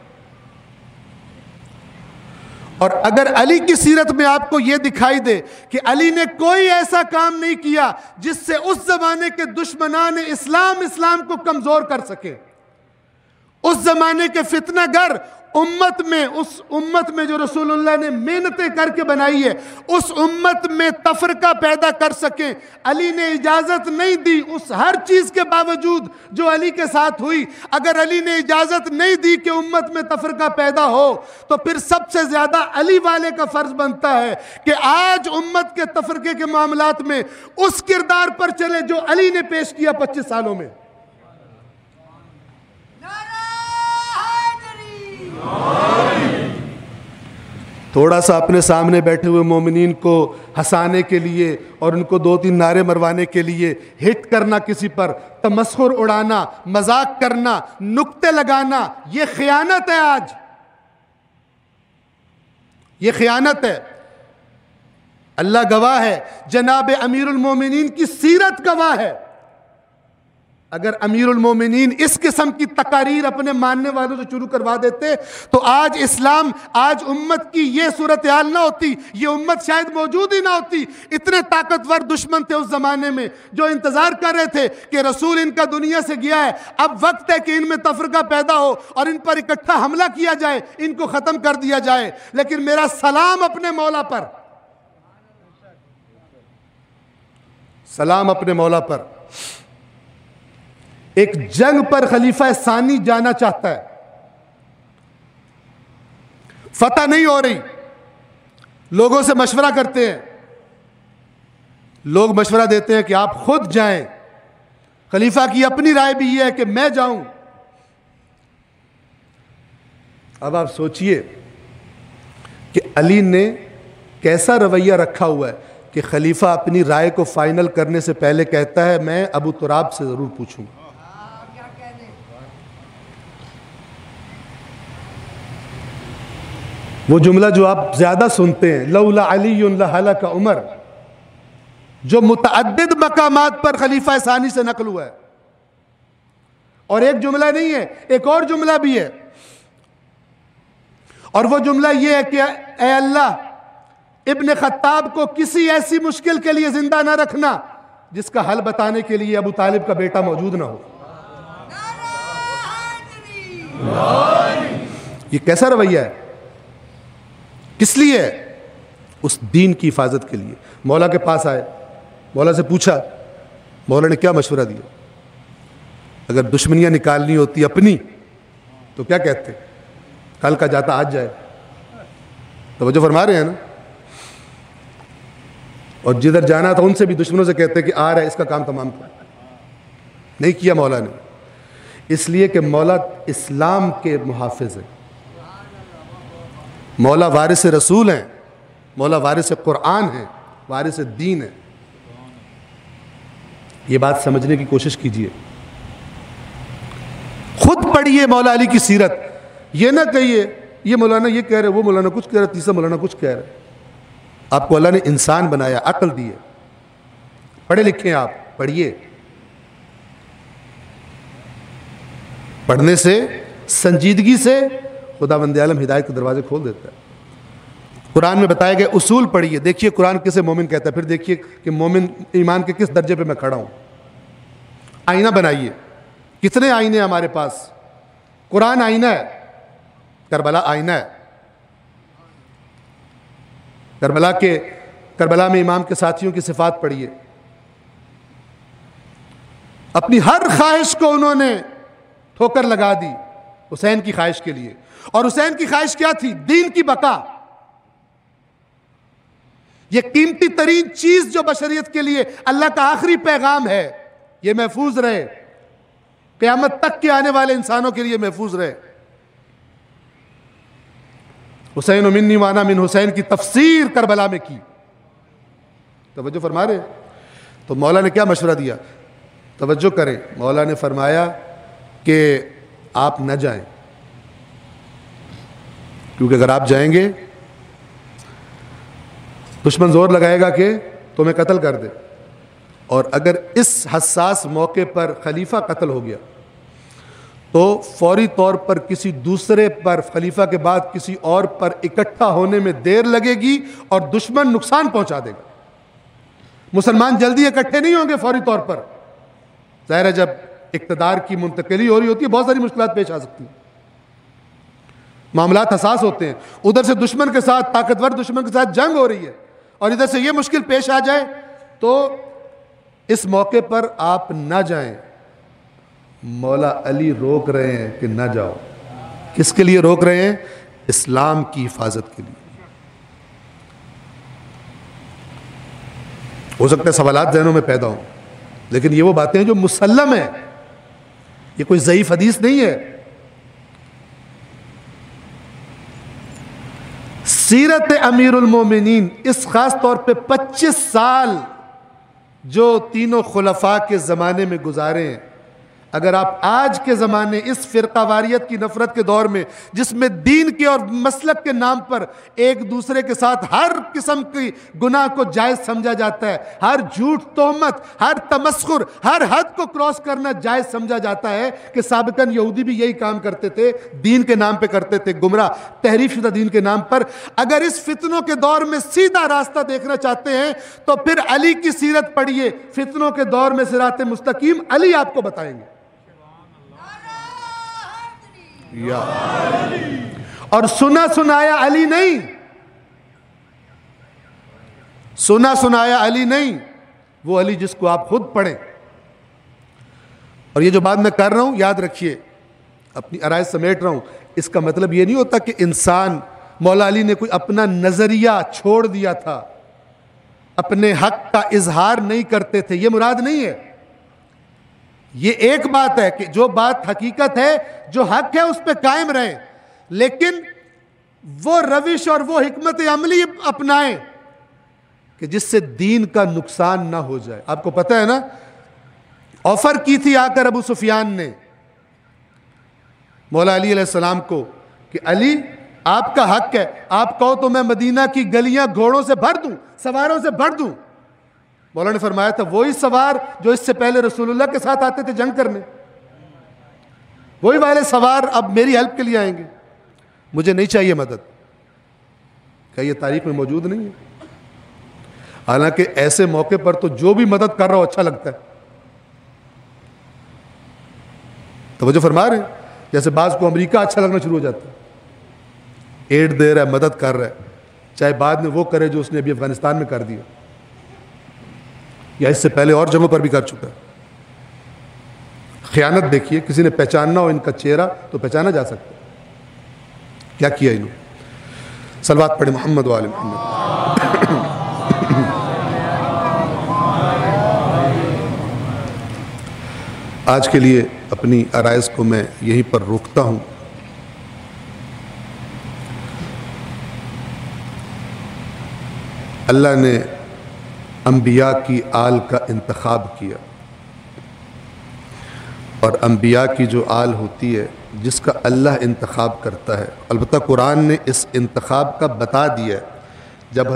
اور اگر علی کی سیرت میں آپ کو یہ دکھائی دے کہ علی نے کوئی ایسا کام نہیں کیا جس سے اس زمانے کے دشمنان اسلام کو کمزور کر سکے، اس زمانے کے فتنہ گر اس امت میں جو رسول اللہ نے محنتیں کر کے بنائی ہے، اس امت میں تفرقہ پیدا کر سکیں، علی نے اجازت نہیں دی. اس ہر چیز کے باوجود جو علی کے ساتھ ہوئی، اگر علی نے اجازت نہیں دی کہ امت میں تفرقہ پیدا ہو، تو پھر سب سے زیادہ علی والے کا فرض بنتا ہے کہ آج امت کے تفرقے کے معاملات میں اس کردار پر چلے جو علی نے پیش کیا 25 سالوں میں. تھوڑا سا اپنے سامنے بیٹھے ہوئے مومنین کو ہنسانے کے لیے اور ان کو 2-3 نعرے مروانے کے لیے ہٹ کرنا، کسی پر تمسخر اڑانا، مذاق کرنا، نکتے لگانا، یہ خیانت ہے. آج یہ خیانت ہے. اللہ گواہ ہے، جناب امیر المومنین کی سیرت گواہ ہے. اگر امیر المومنین اس قسم کی تقاریر اپنے ماننے والوں سے شروع کروا دیتے تو آج اسلام، آج امت کی یہ صورتحال نہ ہوتی، یہ امت شاید موجود ہی نہ ہوتی. اتنے طاقتور دشمن تھے اس زمانے میں جو انتظار کر رہے تھے کہ رسول ان کا دنیا سے گیا ہے، اب وقت ہے کہ ان میں تفرقہ پیدا ہو اور ان پر اکٹھا حملہ کیا جائے، ان کو ختم کر دیا جائے. لیکن میرا سلام اپنے مولا پر، سلام اپنے مولا پر. ایک جنگ پر خلیفہ ثانی جانا چاہتا ہے، فتح نہیں ہو رہی، لوگوں سے مشورہ کرتے ہیں، لوگ مشورہ دیتے ہیں کہ آپ خود جائیں. خلیفہ کی اپنی رائے بھی یہ ہے کہ میں جاؤں. اب آپ سوچئے کہ علی نے کیسا رویہ رکھا ہوا ہے کہ خلیفہ اپنی رائے کو فائنل کرنے سے پہلے کہتا ہے میں ابو تراب سے ضرور پوچھوں گا. وہ جملہ جو آپ زیادہ سنتے ہیں، لولا علی لہلک عمر، جو متعدد مقامات پر خلیفہ ثانی سے نقل ہوا ہے. اور ایک جملہ نہیں ہے، ایک اور جملہ بھی ہے، اور وہ جملہ یہ ہے کہ اے اللہ، ابن خطاب کو کسی ایسی مشکل کے لیے زندہ نہ رکھنا جس کا حل بتانے کے لیے ابو طالب کا بیٹا موجود نہ ہو. یہ کیسا رویہ ہے؟ کس لیے؟ اس دین کی حفاظت کے لیے. مولا کے پاس آئے، مولا سے پوچھا، مولا نے کیا مشورہ دیا؟ اگر دشمنیاں نکالنی ہوتی اپنی تو کیا کہتے؟ کل کا جاتا آج جائے. توجہ فرما رہے ہیں نا؟ اور جدھر جانا تھا ان سے بھی دشمنوں سے کہتے کہ آ رہا ہے، اس کا کام تمام کر. نہیں کیا مولا نے، اس لیے کہ مولا اسلام کے محافظ ہیں، مولا وارث رسول ہیں، مولا وارث قرآن ہیں، وارث دین ہیں. یہ بات سمجھنے کی کوشش کیجئے. خود پڑھیے مولا علی کی سیرت. یہ نہ کہیے یہ مولانا یہ کہہ رہے، وہ مولانا کچھ کہہ رہے، تیسرا مولانا کچھ کہہ رہے. آپ کو اللہ نے انسان بنایا، عقل دی ہے، پڑھے لکھے ہیں آپ، پڑھیے. پڑھنے سے، سنجیدگی سے خداوند عالم ہدایت کے دروازے کھول دیتا ہے. قرآن میں بتائے گئے اصول پڑھیے. دیکھیے قرآن کسے مومن کہتا ہے، پھر دیکھیے کہ مومن ایمان کے کس درجے پہ میں کھڑا ہوں. آئینہ بنائیے. کتنے آئینے ہمارے پاس؟ قرآن آئینہ ہے، کربلا آئینہ ہے. کربلا میں امام کے ساتھیوں کی صفات پڑھیے. اپنی ہر خواہش کو انہوں نے ٹھوکر لگا دی حسین کی خواہش کے لیے. اور حسین کی خواہش کیا تھی؟ دین کی بقا. یہ قیمتی ترین چیز جو بشریت کے لیے اللہ کا آخری پیغام ہے، یہ محفوظ رہے، قیامت تک کے آنے والے انسانوں کے لیے محفوظ رہے. حسین منی وانا من حسین کی تفسیر کربلا میں کی. توجہ فرما رہے ہیں؟ تو مولا نے کیا مشورہ دیا؟ توجہ کریں، مولا نے فرمایا کہ آپ نہ جائیں، کیونکہ اگر آپ جائیں گے دشمن زور لگائے گا کہ تمہیں قتل کر دے، اور اگر اس حساس موقع پر خلیفہ قتل ہو گیا تو فوری طور پر کسی دوسرے پر، خلیفہ کے بعد کسی اور پر اکٹھا ہونے میں دیر لگے گی اور دشمن نقصان پہنچا دے گا۔ مسلمان جلدی اکٹھے نہیں ہوں گے فوری طور پر، ظاہر ہے جب اقتدار کی منتقلی ہو رہی ہوتی ہے بہت ساری مشکلات پیش آ سکتی ہیں، معاملات حساس ہوتے ہیں، ادھر سے دشمن کے ساتھ، طاقتور دشمن کے ساتھ جنگ ہو رہی ہے اور ادھر سے یہ مشکل پیش آ جائے، تو اس موقع پر آپ نہ جائیں۔ مولا علی روک رہے ہیں کہ نہ جاؤ۔ کس کے لیے روک رہے ہیں؟ اسلام کی حفاظت کے لیے۔ ہو سکتا ہے سوالات ذہنوں میں پیدا ہوں، لیکن یہ وہ باتیں ہیں جو مسلم ہیں، یہ کوئی ضعیف حدیث نہیں ہے۔ سیرت امیر المومنین، اس خاص طور پہ 25 سال جو تینوں خلفاء کے زمانے میں گزارے ہیں، اگر آپ آج کے زمانے اس فرقہ واریت کی نفرت کے دور میں، جس میں دین کے اور مسلک کے نام پر ایک دوسرے کے ساتھ ہر قسم کی گناہ کو جائز سمجھا جاتا ہے، ہر جھوٹ، تہمت، ہر تمسخر، ہر حد کو کراس کرنا جائز سمجھا جاتا ہے، کہ سابقاً یہودی بھی یہی کام کرتے تھے، دین کے نام پہ کرتے تھے، گمراہ تحریف شدہ دین کے نام پر۔ اگر اس فتنوں کے دور میں سیدھا راستہ دیکھنا چاہتے ہیں تو پھر علی کی سیرت پڑھیے، فتنوں کے دور میں صراط مستقیم علی آپ کو بتائیں گے۔ اور سنا سنایا علی نہیں، سنا سنایا علی نہیں، وہ علی جس کو آپ خود پڑھیں۔ اور یہ جو بات میں کر رہا ہوں یاد رکھیے، اپنی آرائز سمیٹ رہا ہوں، اس کا مطلب یہ نہیں ہوتا کہ انسان، مولا علی نے کوئی اپنا نظریہ چھوڑ دیا تھا، اپنے حق کا اظہار نہیں کرتے تھے، یہ مراد نہیں ہے۔ یہ ایک بات ہے کہ جو بات حقیقت ہے، جو حق ہے، اس پہ قائم رہیں، لیکن وہ روش اور وہ حکمت عملی اپنائیں کہ جس سے دین کا نقصان نہ ہو جائے۔ آپ کو پتہ ہے نا، آفر کی تھی آ کر ابو سفیان نے مولا علی علیہ السلام کو کہ علی آپ کا حق ہے، آپ کہو تو میں مدینہ کی گلیاں گھوڑوں سے بھر دوں، سواروں سے بھر دوں۔ مولا نے فرمایا تھا وہی سوار جو اس سے پہلے رسول اللہ کے ساتھ آتے تھے جنگ کرنے، وہی والے سوار اب میری ہیلپ کے لیے آئیں گے، مجھے نہیں چاہیے مدد۔ کیا یہ تاریخ میں موجود نہیں ہے؟ حالانکہ ایسے موقع پر تو جو بھی مدد کر رہا ہو اچھا لگتا ہے۔ توجہ فرما رہے ہیں؟ جیسے بعض کو امریکہ اچھا لگنا شروع ہو جاتا ہے، ایڈ دے رہا ہے، مدد کر رہا ہے، چاہے بعد میں وہ کرے جو اس نے ابھی افغانستان میں کر دیا یا اس سے پہلے اور جگہوں پر بھی کر چکا ہے۔ خیانت دیکھیے، کسی نے پہچاننا ہو ان کا چہرہ تو پہچانا جا سکتا ہے، کیا کیا انہوں نے؟ صلوات پڑھیں محمد وآل محمد۔ آج کے لیے اپنی آرائز کو میں یہیں پر روکتا ہوں۔ اللہ نے انبیاء کی آل کا انتخاب کیا، اور انبیاء کی جو آل ہوتی ہے جس کا اللہ انتخاب کرتا ہے، البتہ قرآن نے اس انتخاب کا بتا دیا ہے۔ جب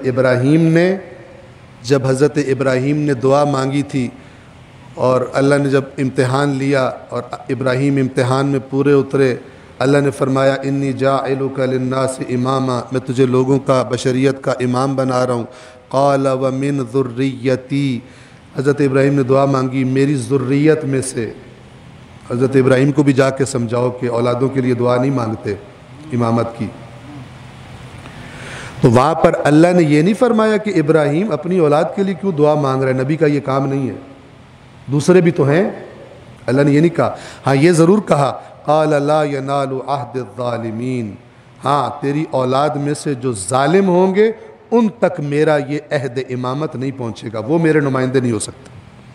حضرت ابراہیم نے دعا مانگی تھی اور اللہ نے جب امتحان لیا اور ابراہیم امتحان میں پورے اترے، اللہ نے فرمایا انی جاعلک للناس اماما، میں تجھے لوگوں کا، بشریت کا امام بنا رہا ہوں۔ قال ومن ذریتی، حضرت ابراہیم نے دعا مانگی میری ذریت میں سے۔ حضرت ابراہیم کو بھی جا کے سمجھاؤ کہ اولادوں کے لیے دعا نہیں مانگتے امامت کی۔ تو وہاں پر اللہ نے یہ نہیں فرمایا کہ ابراہیم اپنی اولاد کے لیے کیوں دعا مانگ رہا ہے، نبی کا یہ کام نہیں ہے، دوسرے بھی تو ہیں۔ اللہ نے یہ نہیں کہا، ہاں یہ ضرور کہا قال لا ینال عہد الظالمین، ہاں تیری اولاد میں سے جو ظالم ہوں گے ان تک میرا یہ عہد امامت نہیں پہنچے گا، وہ میرے نمائندے نہیں ہو سکتے۔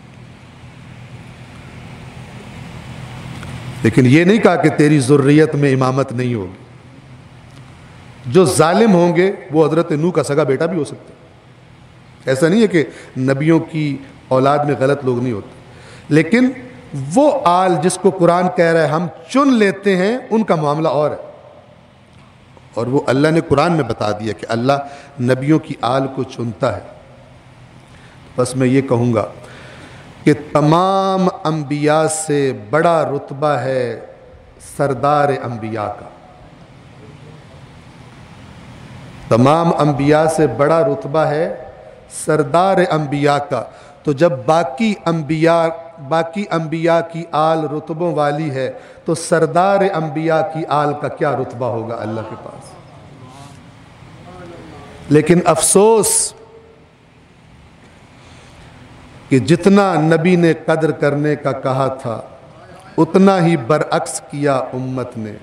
لیکن یہ نہیں کہا کہ تیری ذریت میں امامت نہیں ہوگی۔ جو ظالم ہوں گے وہ حضرت نوح کا سگا بیٹا بھی ہو سکتا ہے، ایسا نہیں ہے کہ نبیوں کی اولاد میں غلط لوگ نہیں ہوتے، لیکن وہ آل جس کو قرآن کہہ رہا ہے ہم چن لیتے ہیں، ان کا معاملہ اور ہے، اور وہ اللہ نے قرآن میں بتا دیا کہ اللہ نبیوں کی آل کو چنتا ہے۔ بس میں یہ کہوں گا کہ تمام انبیاء سے بڑا رتبہ ہے سردار انبیاء کا، تمام انبیاء سے بڑا رتبہ ہے سردار انبیاء کا۔ تو جب باقی انبیاء کی آل رتبوں والی ہے تو سردار انبیاء کی آل کا کیا رتبہ ہوگا اللہ کے پاس۔ لیکن افسوس کہ جتنا نبی نے قدر کرنے کا کہا تھا اتنا ہی برعکس کیا امت نے۔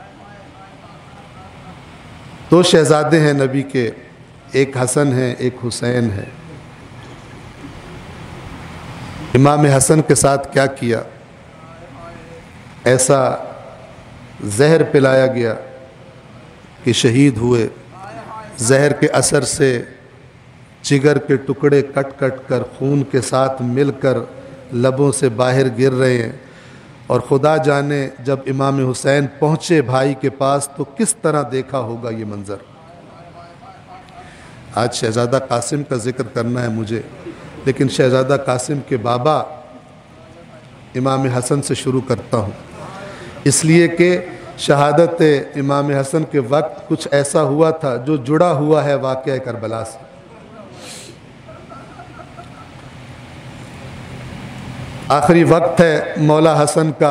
دو شہزادے ہیں نبی کے، ایک حسن ہے ایک حسین ہے۔ امام حسن کے ساتھ کیا کیا؟ ایسا زہر پلایا گیا کہ شہید ہوئے، زہر کے اثر سے جگر کے ٹکڑے کٹ کٹ کر خون کے ساتھ مل کر لبوں سے باہر گر رہے ہیں، اور خدا جانے جب امام حسین پہنچے بھائی کے پاس تو کس طرح دیکھا ہوگا یہ منظر۔ آج شہزادہ قاسم کا ذکر کرنا ہے مجھے، لیکن شہزادہ قاسم کے بابا امام حسن سے شروع کرتا ہوں، اس لیے کہ شہادت امام حسن کے وقت کچھ ایسا ہوا تھا جو جڑا ہوا ہے واقعہ کربلا سے۔ آخری وقت ہے مولا حسن کا،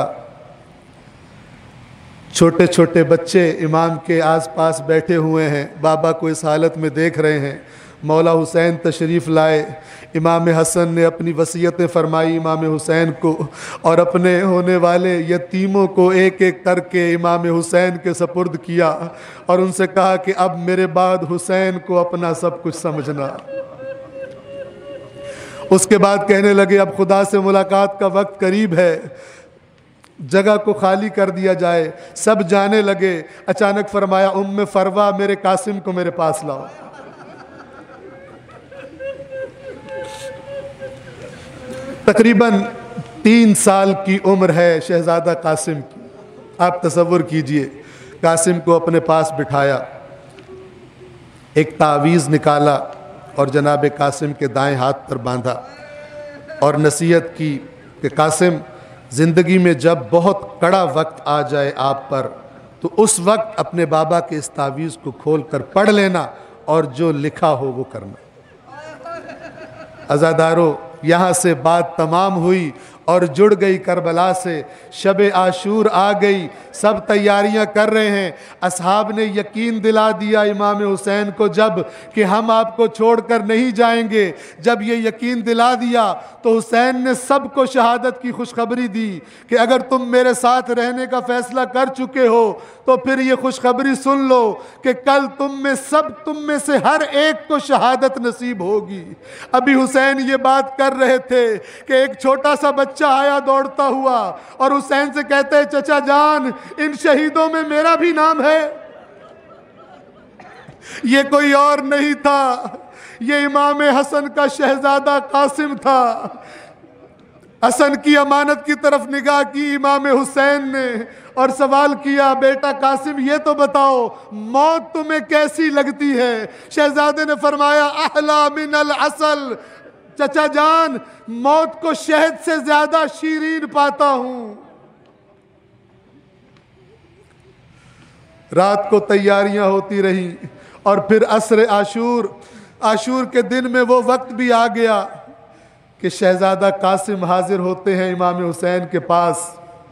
چھوٹے چھوٹے بچے امام کے آس پاس بیٹھے ہوئے ہیں، بابا کو اس حالت میں دیکھ رہے ہیں۔ مولا حسین تشریف لائے، امام حسن نے اپنی وصیتیں فرمائی امام حسین کو، اور اپنے ہونے والے یتیموں کو ایک ایک کر کے امام حسین کے سپرد کیا، اور ان سے کہا کہ اب میرے بعد حسین کو اپنا سب کچھ سمجھنا۔ اس کے بعد کہنے لگے اب خدا سے ملاقات کا وقت قریب ہے، جگہ کو خالی کر دیا جائے۔ سب جانے لگے، اچانک فرمایا ام فروا میرے قاسم کو میرے پاس لاؤ۔ تقریباً 3 سال کی عمر ہے شہزادہ قاسم کی۔ آپ تصور کیجئے، قاسم کو اپنے پاس بٹھایا، ایک تعویذ نکالا اور جناب قاسم کے دائیں ہاتھ پر باندھا، اور نصیحت کی کہ قاسم زندگی میں جب بہت کڑا وقت آ جائے آپ پر تو اس وقت اپنے بابا کے اس تعویذ کو کھول کر پڑھ لینا اور جو لکھا ہو وہ کرنا۔ عزادارو، یہاں سے بات تمام ہوئی اور جڑ گئی کربلا سے۔ شب عاشور آ گئی، سب تیاریاں کر رہے ہیں۔ اصحاب نے یقین دلا دیا امام حسین کو جب کہ ہم آپ کو چھوڑ کر نہیں جائیں گے۔ جب یہ یقین دلا دیا تو حسین نے سب کو شہادت کی خوشخبری دی کہ اگر تم میرے ساتھ رہنے کا فیصلہ کر چکے ہو تو پھر یہ خوشخبری سن لو کہ کل تم میں سے ہر ایک کو شہادت نصیب ہوگی۔ ابھی حسین یہ بات کر رہے تھے کہ ایک چھوٹا سا بچہ آیا دوڑتا ہوا اور حسین سے کہتے ہیں چچا جان ان شہیدوں میں میرا بھی نام ہے۔ یہ کوئی اور نہیں تھا، یہ امام حسن کا شہزادہ قاسم تھا۔ حسن کی امانت کی طرف نگاہ کی امام حسین نے اور سوال کیا بیٹا قاسم یہ تو بتاؤ موت تمہیں کیسی لگتی ہے؟ شہزادے نے فرمایا احلا من العسل، چچا جان موت کو شہد سے زیادہ شیرین پاتا ہوں۔ رات کو تیاریاں ہوتی رہی اور پھر عصر عاشور کے دن میں وہ وقت بھی آ گیا کہ شہزادہ قاسم حاضر ہوتے ہیں امام حسین کے پاس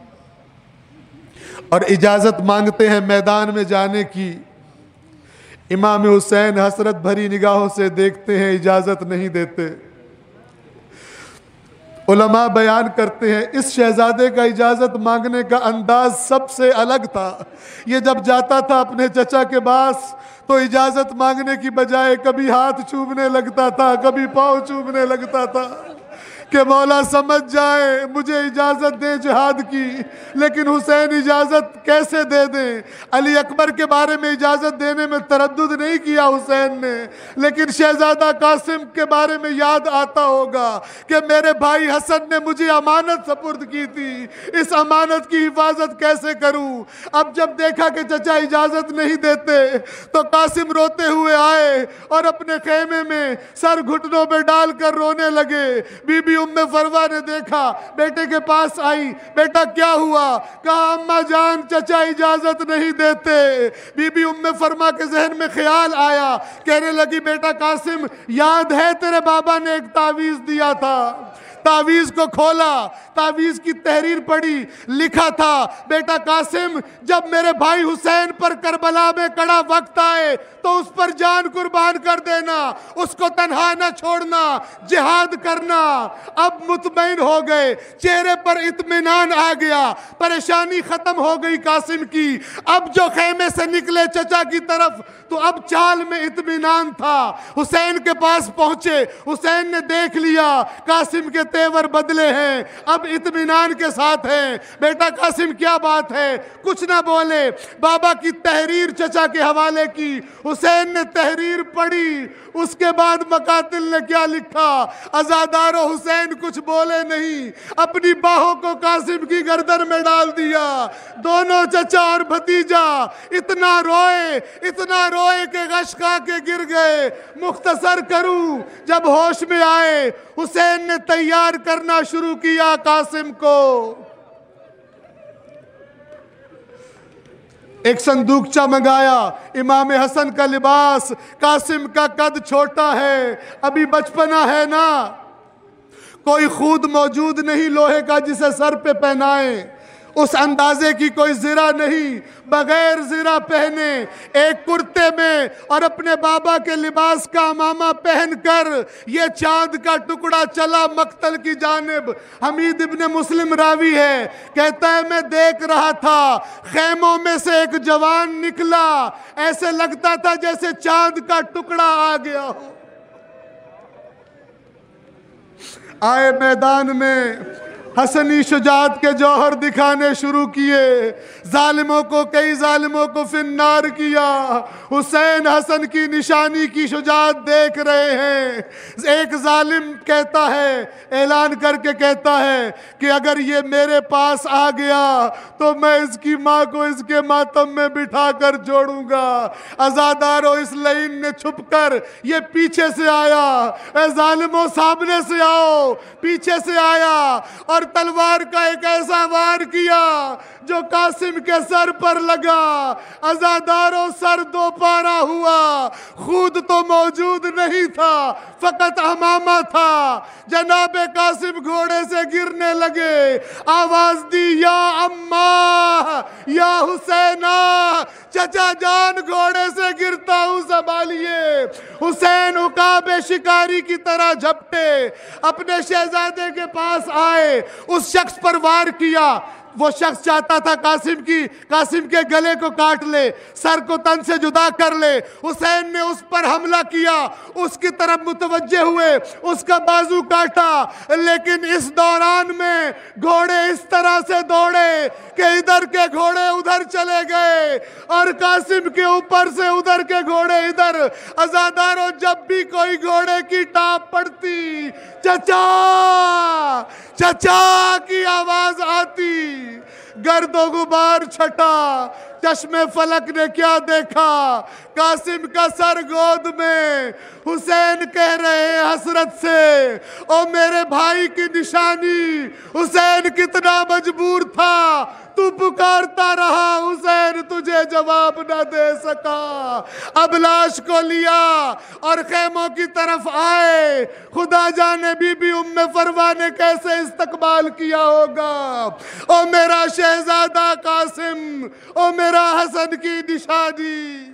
اور اجازت مانگتے ہیں میدان میں جانے کی۔ امام حسین حسرت بھری نگاہوں سے دیکھتے ہیں، اجازت نہیں دیتے۔ علماء بیان کرتے ہیں اس شہزادے کا اجازت مانگنے کا انداز سب سے الگ تھا۔ یہ جب جاتا تھا اپنے چچا کے پاس تو اجازت مانگنے کی بجائے کبھی ہاتھ چومنے لگتا تھا، کبھی پاؤں چومنے لگتا تھا۔ کہ مولا سمجھ جائے مجھے اجازت دے جہاد کی، لیکن حسین اجازت کیسے دے دیں؟ علی اکبر کے بارے میں اجازت دینے میں تردد نہیں کیا حسین نے، لیکن شہزادہ قاسم کے بارے میں یاد آتا ہوگا کہ میرے بھائی حسن نے مجھے امانت سپرد کی تھی، اس امانت کی حفاظت کیسے کروں؟ اب جب دیکھا کہ چچا اجازت نہیں دیتے تو قاسم روتے ہوئے آئے اور اپنے خیمے میں سر گھٹنوں پہ ڈال کر رونے لگے۔ بی بی ام فروا نے دیکھا، بیٹے کے پاس آئی، بیٹا کیا ہوا؟ کہا اماں جان چچا اجازت نہیں دیتے۔ بی بی ام فرما کے ذہن میں خیال آیا، کہنے لگی بیٹا قاسم یاد ہے تیرے بابا نے ایک تعویذ دیا تھا؟ تعویذ کو کھولا، تعویذ کی تحریر پڑھی، لکھا تھا بیٹا قاسم جب میرے بھائی حسین پر کربلا میں کڑا وقت آئے تو اس پر جان قربان کر دینا، اس کو تنہا نہ چھوڑنا، جہاد کرنا۔ اب مطمئن ہو گئے، چہرے پر اطمینان آ گیا، پریشانی ختم ہو گئی قاسم کی۔ اب جو خیمے سے نکلے چچا کی طرف تو اب چال میں اطمینان تھا۔ حسین کے پاس پہنچے، حسین نے دیکھ لیا قاسم کے تیور بدلے ہیں، اب اطمینان کے ساتھ ہیں۔ بیٹا قاسم کیا بات ہے؟ کچھ نہ بولے۔ بابا کی تحریر چچا کے حوالے کی، حسین نے تحریر پڑھی، اس کے بعد مقاتل نے کیا لکھا؟ عزادار و حسین کچھ بولے نہیں، اپنی باہوں کو قاسم کی گردن میں ڈال دیا۔ دونوں چچا اور بھتیجا اتنا روئے کہ غش کھا کے گر گئے۔ مختصر کروں، جب ہوش میں آئے حسین نے تیار کرنا شروع کیا قاسم کو۔ ایک صندوقچہ منگایا، امام حسن کا لباس، قاسم کا قد چھوٹا ہے، ابھی بچپنا ہے نا، کوئی خود موجود نہیں لوہے کا جسے سر پہ پہنائیں، اس اندازے کی کوئی زرہ نہیں، بغیر زرہ پہنے ایک کرتے میں اور اپنے بابا کے لباس کا امامہ پہن کر یہ چاند کا ٹکڑا چلا مقتل کی جانب۔ حمید ابن مسلم راوی ہے، کہتا ہے میں دیکھ رہا تھا خیموں میں سے ایک جوان نکلا، ایسے لگتا تھا جیسے چاند کا ٹکڑا آ گیا ہو۔ آئے میدان میں حسنی شجاعت کے جوہر دکھانے شروع کیے، کئی ظالموں کو فی النار کیا۔ حسین حسن کی نشانی کی شجاعت دیکھ رہے ہیں۔ ایک ظالم کہتا ہے، اعلان کر کے کہتا ہے کہ اگر یہ میرے پاس آ گیا تو میں اس کی ماں کو اس کے ماتم میں بٹھا کر جوڑوں گا۔ عزادارو اس لعین نے چھپ کر یہ پیچھے سے آیا، اے ظالموں سامنے سے آؤ، پیچھے سے آیا اور تلوار کا ایک ایسا وار کیا جو قاسم کے سر پر لگا۔ عزاداروں سر دو پارا ہوا، خود تو موجود نہیں تھا، فقط امامہ تھا۔ جناب قاسم گھوڑے سے گرنے لگے، آواز دی یا اماں یا حسینہ، چچا جان گھوڑے سے گرتا ہوں سنبھالیے۔ حسین عقاب شکاری کی طرح جھپٹے، اپنے شہزادے کے پاس آئے، اس شخص پر وار کیا۔ وہ شخص چاہتا تھا قاسم کے گلے کو کاٹ لے، سر کو تن سے جدا کر لے۔ حسین نے اس پر حملہ کیا، اس کی طرف متوجہ ہوئے، اس کا بازو کاٹا، لیکن اس دوران میں گھوڑے اس طرح سے دوڑے کہ ادھر کے گھوڑے ادھر چلے گئے اور قاسم کے اوپر سے ادھر کے گھوڑے ادھر۔ عزاداروں جب بھی کوئی گھوڑے کی ٹاپ پڑتی چچا چچا کی آواز آتی، گرد و غبار چھٹا۔ چشم فلک نے کیا دیکھا؟ قاسم کا سر گود میں، حسین کہہ رہے ہیں حسرت سے، او میرے بھائی کی نشانی۔ حسین کتنا مجبور تھا، تو پکارتا رہا، حسین تجھے جواب نہ دے سکا۔ اب لاش کو لیا اور خیموں کی طرف آئے۔ خدا جانے بی بی ام فروا نے کیسے استقبال کیا ہوگا۔ او میرا شہزادہ قاسم، او میرا حسن کی نشانی۔